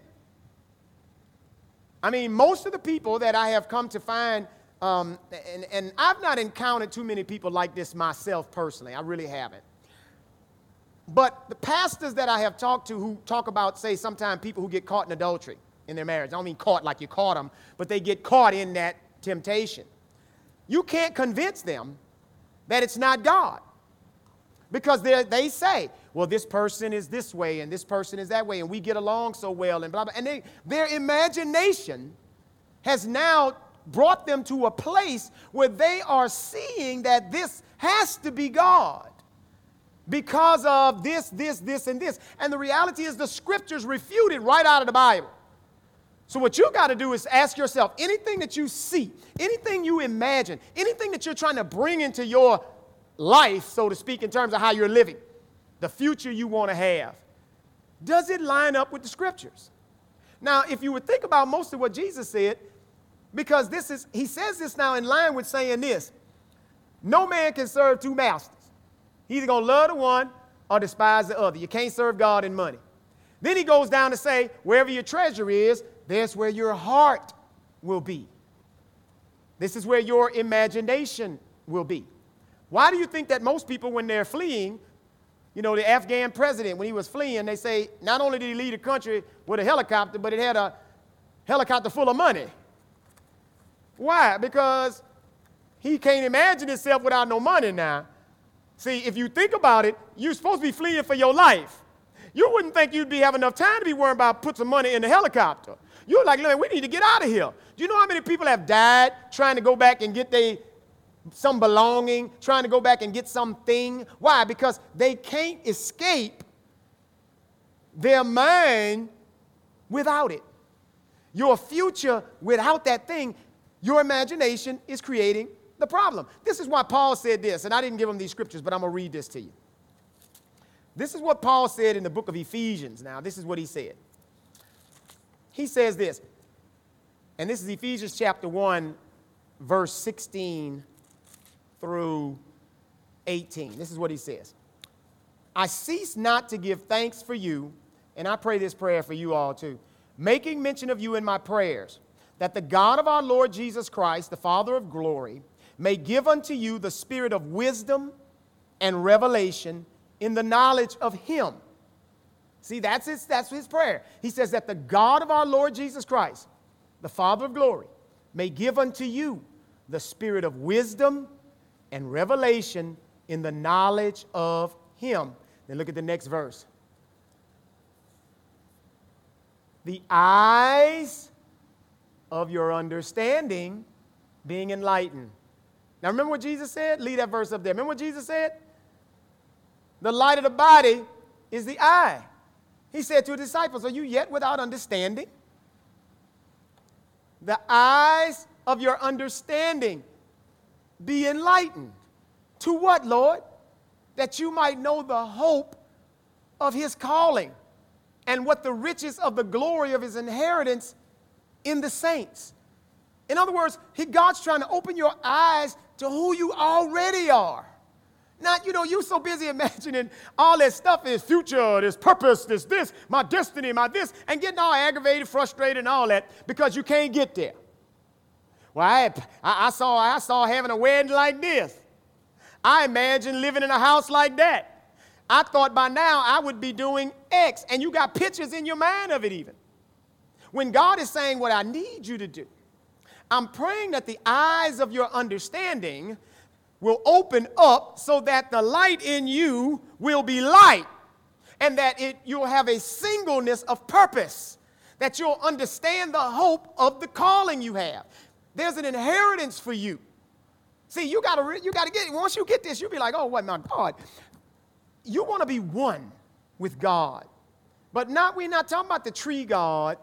I mean, most of the people that I have come to find, um, and, and I've not encountered too many people like this myself personally. I really haven't. But the pastors that I have talked to who talk about, say, sometimes people who get caught in adultery in their marriage. I don't mean caught like you caught them, but they get caught in that temptation. You can't convince them that it's not God. Because they say, well, this person is this way and this person is that way and we get along so well and blah, blah. And they, their imagination has now brought them to a place where they are seeing that this has to be God because of this, this, this, and this. And the reality is the scriptures refute it right out of the Bible. So what you got to do is ask yourself, anything that you see, anything you imagine, anything that you're trying to bring into your life, so to speak, in terms of how you're living, the future you want to have, does it line up with the scriptures? Now, if you would think about most of what Jesus said, because this is, he says this now in line with saying this, no man can serve two masters. He's either going to love the one or despise the other. You can't serve God and money. Then he goes down to say, wherever your treasure is, there's where your heart will be. This is where your imagination will be. Why do you think that most people, when they're fleeing, you know, the Afghan president, when he was fleeing, they say not only did he leave the country with a helicopter, but it had a helicopter full of money. Why? Because he can't imagine himself without no money now. See, if you think about it, you're supposed to be fleeing for your life. You wouldn't think you'd be having enough time to be worrying about putting some money in the helicopter. You're like, man, we need to get out of here. Do you know how many people have died trying to go back and get they, some belonging, trying to go back and get something? Why? Because they can't escape their mind without it. Your future without that thing, your imagination is creating the problem. This is why Paul said this, and I didn't give him these scriptures, but I'm going to read this to you. This is what Paul said in the book of Ephesians. Now, this is what he said. He says this, and this is Ephesians chapter one, verse sixteen through eighteen. This is what he says. I cease not to give thanks for you, and I pray this prayer for you all too, making mention of you in my prayers, that the God of our Lord Jesus Christ, the Father of glory, may give unto you the spirit of wisdom and revelation in the knowledge of him. See, that's his, that's his prayer. He says that the God of our Lord Jesus Christ, the Father of glory, may give unto you the spirit of wisdom and revelation in the knowledge of him. Then look at the next verse. The eyes of your understanding being enlightened. Now remember what Jesus said? Leave that verse up there. Remember what Jesus said? The light of the body is the eye. He said to his disciples, are you yet without understanding? The eyes of your understanding be enlightened. To what, Lord? That you might know the hope of his calling and what the riches of the glory of his inheritance in the saints. In other words, he, God's trying to open your eyes to who you already are. Not, you know, you're so busy imagining all that stuff, this future, this purpose, this, this, my destiny, my this, and getting all aggravated, frustrated, and all that because you can't get there. Well, I, I, I, saw, I saw having a wedding like this. I imagined living in a house like that. I thought by now I would be doing X, and you got pictures in your mind of it even. When God is saying what I need you to do, I'm praying that the eyes of your understanding will open up so that the light in you will be light and that it, you'll have a singleness of purpose, that you'll understand the hope of the calling you have. There's an inheritance for you. See, you got to you got to get it. Once you get this, you'll be like, oh, what, my God. You want to be one with God. But not, we're not talking about the tree God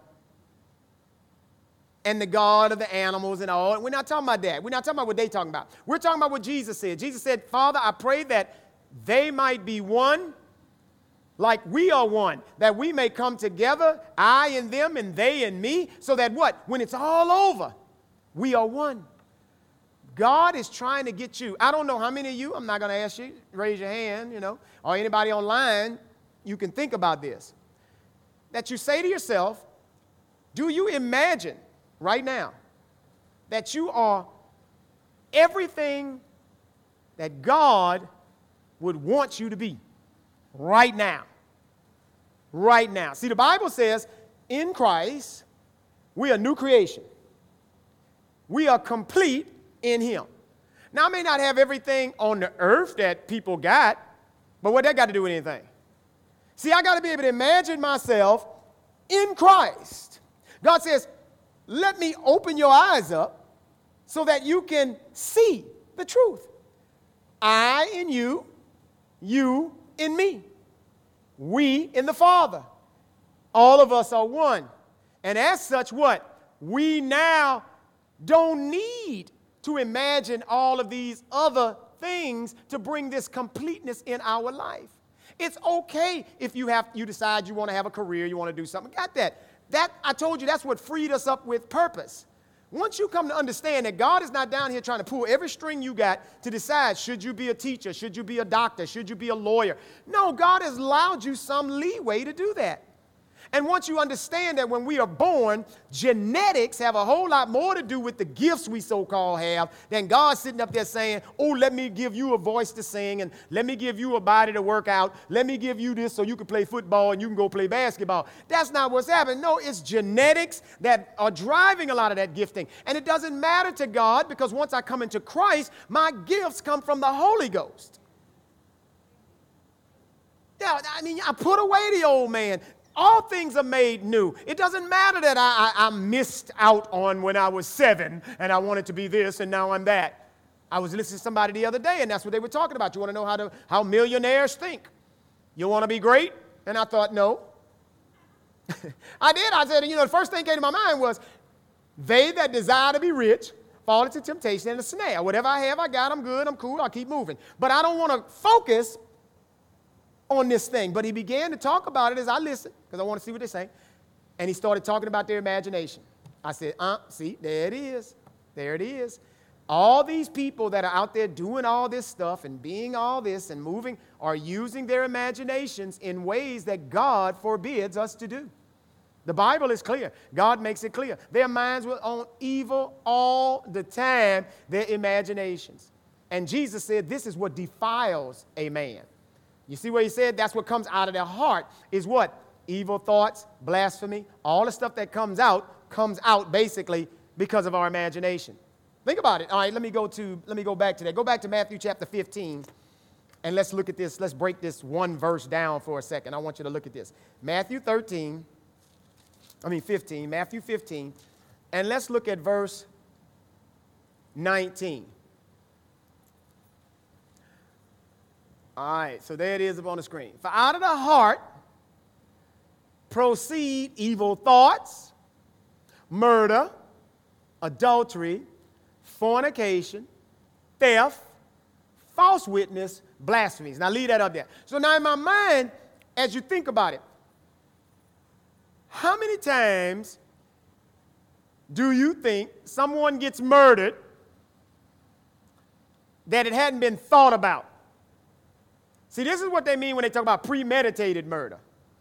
and the God of the animals and all. We're not talking about that. We're not talking about what they're talking about. We're talking about what Jesus said. Jesus said, Father, I pray that they might be one like we are one, that we may come together, I and them and they and me, so that what? When it's all over, we are one. God is trying to get you. I don't know how many of you, I'm not going to ask you, raise your hand, you know, or anybody online, you can think about this. That you say to yourself, do you imagine right now that you are everything that God would want you to be right now? Right now. See, the Bible says in Christ, we are new creation. We are complete in him. Now, I may not have everything on the earth that people got, but what that got to do with anything? See, I got to be able to imagine myself in Christ. God says, let me open your eyes up so that you can see the truth. I in you, you in me. We in the Father. All of us are one. And as such, what? We now don't need to imagine all of these other things to bring this completeness in our life. It's okay if you have you decide you want to have a career, you want to do something. Got that? That, I told you, that's what freed us up with purpose. Once you come to understand that God is not down here trying to pull every string you got to decide, should you be a teacher, should you be a doctor, should you be a lawyer? No, God has allowed you some leeway to do that. And once you understand that when we are born, genetics have a whole lot more to do with the gifts we so-called have than God sitting up there saying, oh, let me give you a voice to sing and let me give you a body to work out. Let me give you this so you can play football and you can go play basketball. That's not what's happening. No, it's genetics that are driving a lot of that gifting. And it doesn't matter to God because once I come into Christ, my gifts come from the Holy Ghost. Yeah, I mean, I put away the old man. All things are made new. It doesn't matter that I, I, I missed out on when I was seven and I wanted to be this and now I'm that. I was listening to somebody the other day and that's what they were talking about. You want to know how, to, how millionaires think? You want to be great? And I thought, no. I did. I said, you know, the first thing came to my mind was, they that desire to be rich fall into temptation and a snare. Whatever I have, I got. I'm good. I'm cool. I'll keep moving. But I don't want to focus on this thing. But he began to talk about it as I listened, because I want to see what they're saying. And he started talking about their imagination. I said, uh, see, there it is. There it is. All these people that are out there doing all this stuff and being all this and moving are using their imaginations in ways that God forbids us to do. The Bible is clear. God makes it clear. Their minds were on evil all the time, their imaginations. And Jesus said this is what defiles a man. You see what he said? That's what comes out of their heart is what? Evil thoughts, blasphemy, all the stuff that comes out, comes out basically because of our imagination. Think about it. All right, let me go to, let me go back to that. Go back to Matthew chapter fifteen, and let's look at this. Let's break this one verse down for a second. I want you to look at this. Matthew thirteen, I mean fifteen, Matthew fifteen, and let's look at verse nineteen. All right, so there it is up on the screen. For out of the heart proceed evil thoughts, murder, adultery, fornication, theft, false witness, blasphemies. Now leave that up there. So now in my mind, as you think about it, how many times do you think someone gets murdered that it hadn't been thought about? See, this is what they mean when they talk about premeditated murder.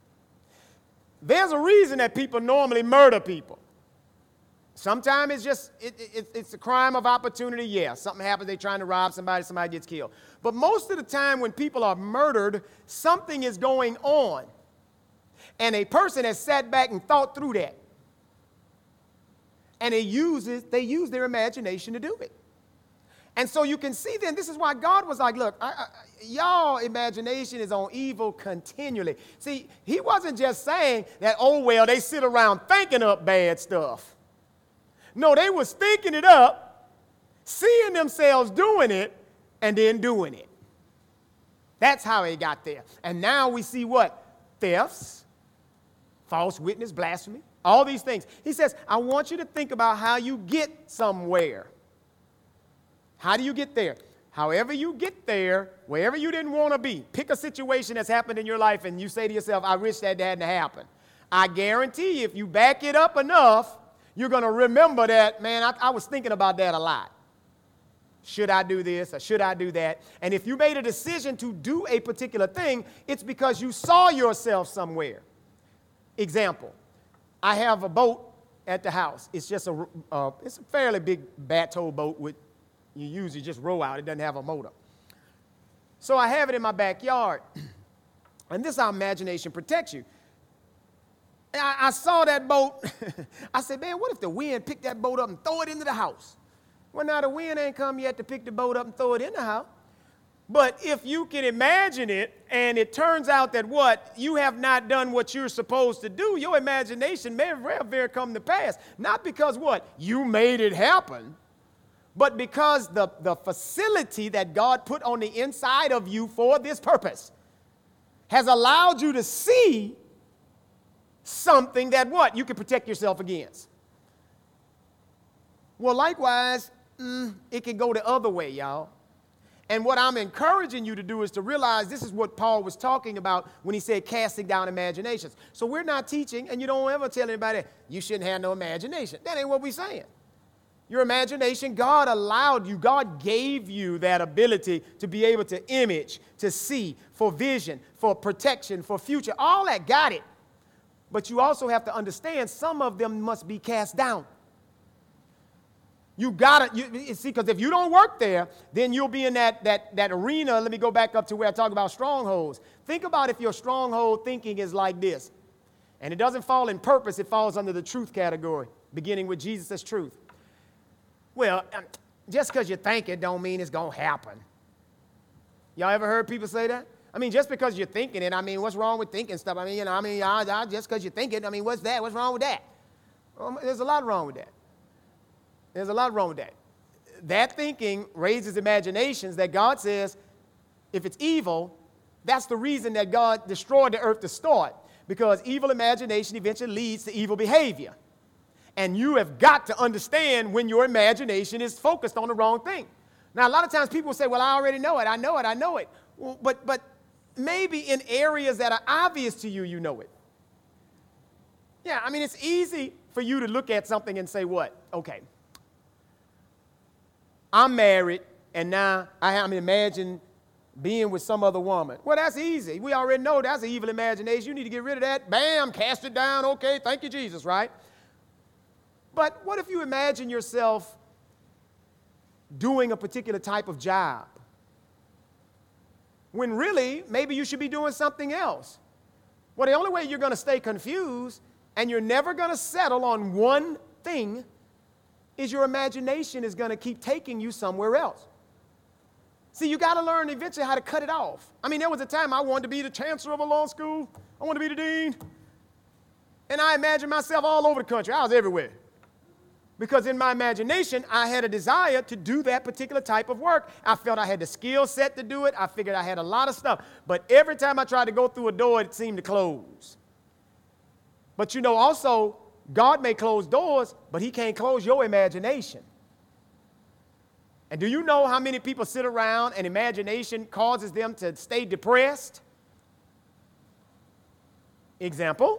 There's a reason that people normally murder people. Sometimes it's just, it, it, it's a crime of opportunity. Yeah, something happens, they're trying to rob somebody, somebody gets killed. But most of the time when people are murdered, something is going on. And a person has sat back and thought through that. And they, uses, they use their imagination to do it. And so you can see then, this is why God was like, look, I, I, y'all imagination is on evil continually. See, he wasn't just saying that, oh, well, they sit around thinking up bad stuff. No, they was thinking it up, seeing themselves doing it, and then doing it. That's how they got there. And now we see what? Thefts, false witness, blasphemy, all these things. He says, I want you to think about how you get somewhere. How do you get there? However you get there, wherever you didn't want to be, pick a situation that's happened in your life and you say to yourself, I wish that hadn't happened. I guarantee you, if you back it up enough, you're going to remember that, man, I, I was thinking about that a lot. Should I do this or should I do that? And if you made a decision to do a particular thing, it's because you saw yourself somewhere. Example, I have a boat at the house. It's just a, uh, it's a fairly big bateau boat with you usually just row out. It doesn't have a motor. So I have it in my backyard. And this is how imagination protects you. And I, I saw that boat. I said, man, what if the wind picked that boat up and throw it into the house? Well, now the wind ain't come yet to pick the boat up and throw it in the house. But if you can imagine it, and it turns out that what? You have not done what you're supposed to do, your imagination may very, very come to pass. Not because what? You made it happen. But because the, the facility that God put on the inside of you for this purpose has allowed you to see something that what? You can protect yourself against. Well, likewise, mm, it can go the other way, y'all. And what I'm encouraging you to do is to realize this is what Paul was talking about when he said casting down imaginations. So we're not teaching, and you don't ever tell anybody you shouldn't have no imagination. That ain't what we're saying. Your imagination, God allowed you, God gave you that ability to be able to image, to see, for vision, for protection, for future. All that, got it. But you also have to understand some of them must be cast down. You gotta, you, you see, because if you don't work there, then you'll be in that, that, that arena. Let me go back up to where I talk about strongholds. Think about if your stronghold thinking is like this. And it doesn't fall in purpose, it falls under the truth category, beginning with Jesus as truth. Well, just because you think it don't mean it's going to happen. Y'all ever heard people say that? I mean, just because you're thinking it, I mean, what's wrong with thinking stuff? I mean, you know, I mean, I, I, just because you think it, I mean, what's that? What's wrong with that? Well, there's a lot wrong with that. There's a lot wrong with that. That thinking raises imaginations that God says, if it's evil, that's the reason that God destroyed the earth to start, because evil imagination eventually leads to evil behavior. And you have got to understand when your imagination is focused on the wrong thing. Now, a lot of times people say, well, I already know it. I know it. I know it. Well, but, but maybe in areas that are obvious to you, you know it. Yeah, I mean, it's easy for you to look at something and say, what? Okay. I'm married, and now I, I mean, imagine being with some other woman. Well, that's easy. We already know that's an evil imagination. You need to get rid of that. Bam, cast it down. Okay, thank you, Jesus, right? But what if you imagine yourself doing a particular type of job, when really maybe you should be doing something else? Well, the only way you're going to stay confused and you're never going to settle on one thing is your imagination is going to keep taking you somewhere else. See, you got to learn eventually how to cut it off. I mean, there was a time I wanted to be the chancellor of a law school. I wanted to be the dean. And I imagined myself all over the country. I was everywhere. Because in my imagination, I had a desire to do that particular type of work. I felt I had the skill set to do it. I figured I had a lot of stuff. But every time I tried to go through a door, it seemed to close. But you know, also, God may close doors, but he can't close your imagination. And do you know how many people sit around and imagination causes them to stay depressed? Example.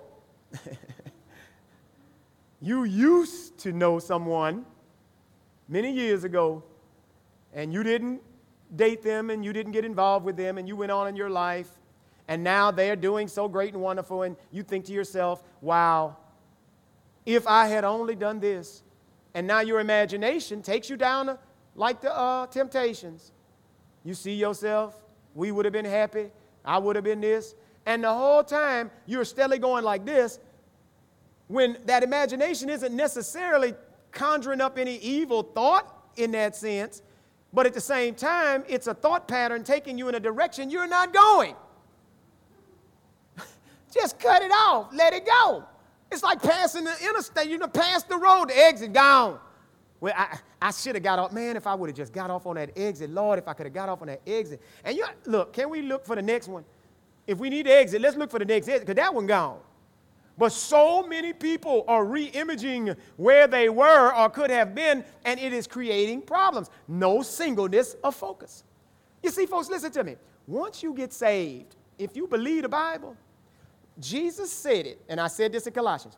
You used to know someone many years ago, and you didn't date them, and you didn't get involved with them, and you went on in your life, and now they're doing so great and wonderful, and you think to yourself, wow, if I had only done this. And now your imagination takes you down to, like the uh, Temptations. You see yourself, we would have been happy, I would have been this, and the whole time you're steadily going like this, when that imagination isn't necessarily conjuring up any evil thought in that sense, but at the same time, it's a thought pattern taking you in a direction you're not going. Just cut it off. Let it go. It's like passing the interstate. You know, pass the road, the exit gone. Well, I, I should have got off. Man, if I would have just got off on that exit. Lord, if I could have got off on that exit. And you look, can we look for the next one? If we need to exit, let's look for the next exit, because that one gone. But so many people are re-imaging where they were or could have been, and it is creating problems. No singleness of focus. You see, folks, listen to me. Once you get saved, if you believe the Bible, Jesus said it, and I said this in Colossians.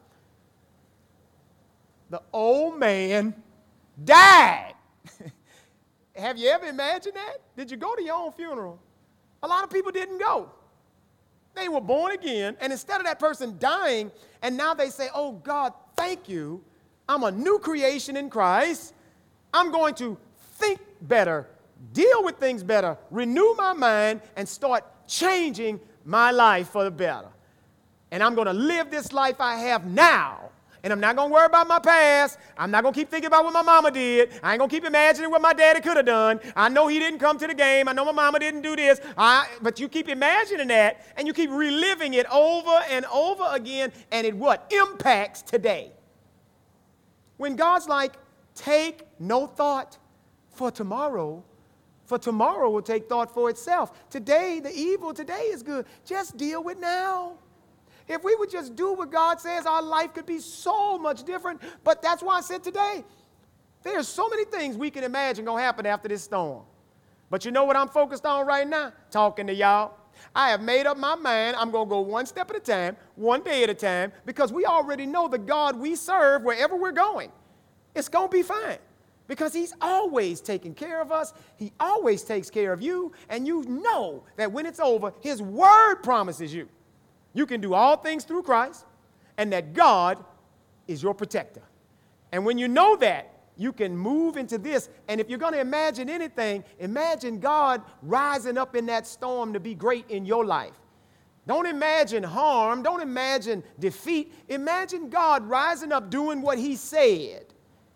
The old man died. Have you ever imagined that? Did you go to your own funeral? A lot of people didn't go. They were born again, and instead of that person dying, and now they say, oh, God, thank you. I'm a new creation in Christ. I'm going to think better, deal with things better, renew my mind, and start changing my life for the better. And I'm going to live this life I have now. And I'm not going to worry about my past. I'm not going to keep thinking about what my mama did. I ain't going to keep imagining what my daddy could have done. I know he didn't come to the game. I know my mama didn't do this. I, but you keep imagining that, and you keep reliving it over and over again, and it what? Impacts today. When God's like, take no thought for tomorrow, for tomorrow will take thought for itself. Today, the evil today is good. Just deal with now. If we would just do what God says, our life could be so much different. But that's why I said today, there's so many things we can imagine going to happen after this storm. But you know what I'm focused on right now? Talking to y'all. I have made up my mind. I'm going to go one step at a time, one day at a time, because we already know the God we serve wherever we're going. It's going to be fine, because he's always taking care of us. He always takes care of you. And you know that when it's over, his word promises you. You can do all things through Christ, and that God is your protector. And when you know that, you can move into this. And if you're going to imagine anything, imagine God rising up in that storm to be great in your life. Don't imagine harm. Don't imagine defeat. Imagine God rising up doing what he said.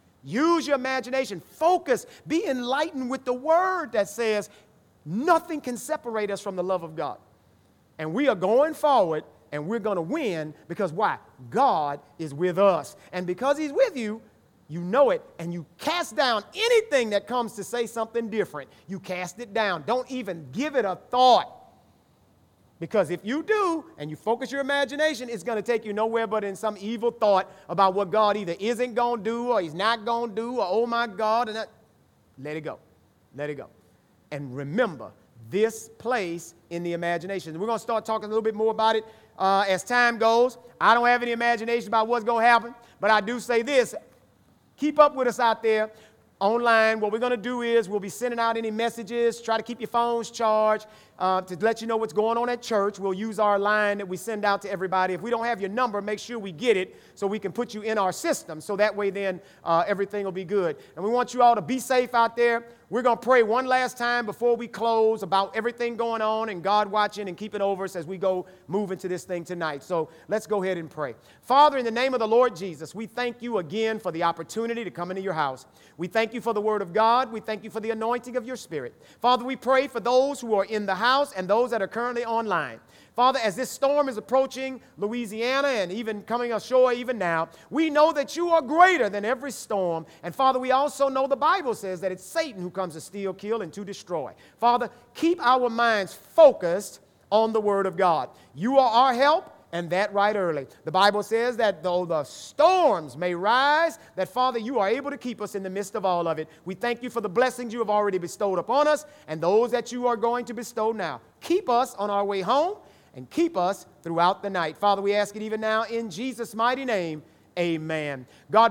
Use your imagination. Focus. Be enlightened with the word that says nothing can separate us from the love of God. And we are going forward, and we're going to win because why? God is with us. And because he's with you, you know it, and you cast down anything that comes to say something different. You cast it down. Don't even give it a thought. Because if you do, and you focus your imagination, it's going to take you nowhere but in some evil thought about what God either isn't going to do, or he's not going to do, or oh my God, and that. Let it go. Let it go. And remember this place in the imagination. We're going to start talking a little bit more about it uh, as time goes. I don't have any imagination about what's going to happen, but I do say this. Keep up with us out there online. What we're going to do is we'll be sending out any messages. Try to keep your phones charged uh, to let you know what's going on at church. We'll use our line that we send out to everybody. If we don't have your number, make sure we get it so we can put you in our system. So that way then uh, everything will be good. And we want you all to be safe out there. We're going to pray one last time before we close about everything going on and God watching and keeping over us as we go move into this thing tonight. So let's go ahead and pray. Father, in the name of the Lord Jesus, we thank you again for the opportunity to come into your house. We thank you for the word of God. We thank you for the anointing of your spirit. Father, we pray for those who are in the house and those that are currently online. Father, as this storm is approaching Louisiana and even coming ashore even now, we know that you are greater than every storm. And Father, we also know the Bible says that it's Satan who comes to steal, kill, and to destroy. Father, keep our minds focused on the word of God. You are our help, and that right early. The Bible says that though the storms may rise, that Father, you are able to keep us in the midst of all of it. We thank you for the blessings you have already bestowed upon us and those that you are going to bestow now. Keep us on our way home and keep us throughout the night. Father, we ask it even now in Jesus' mighty name. Amen. God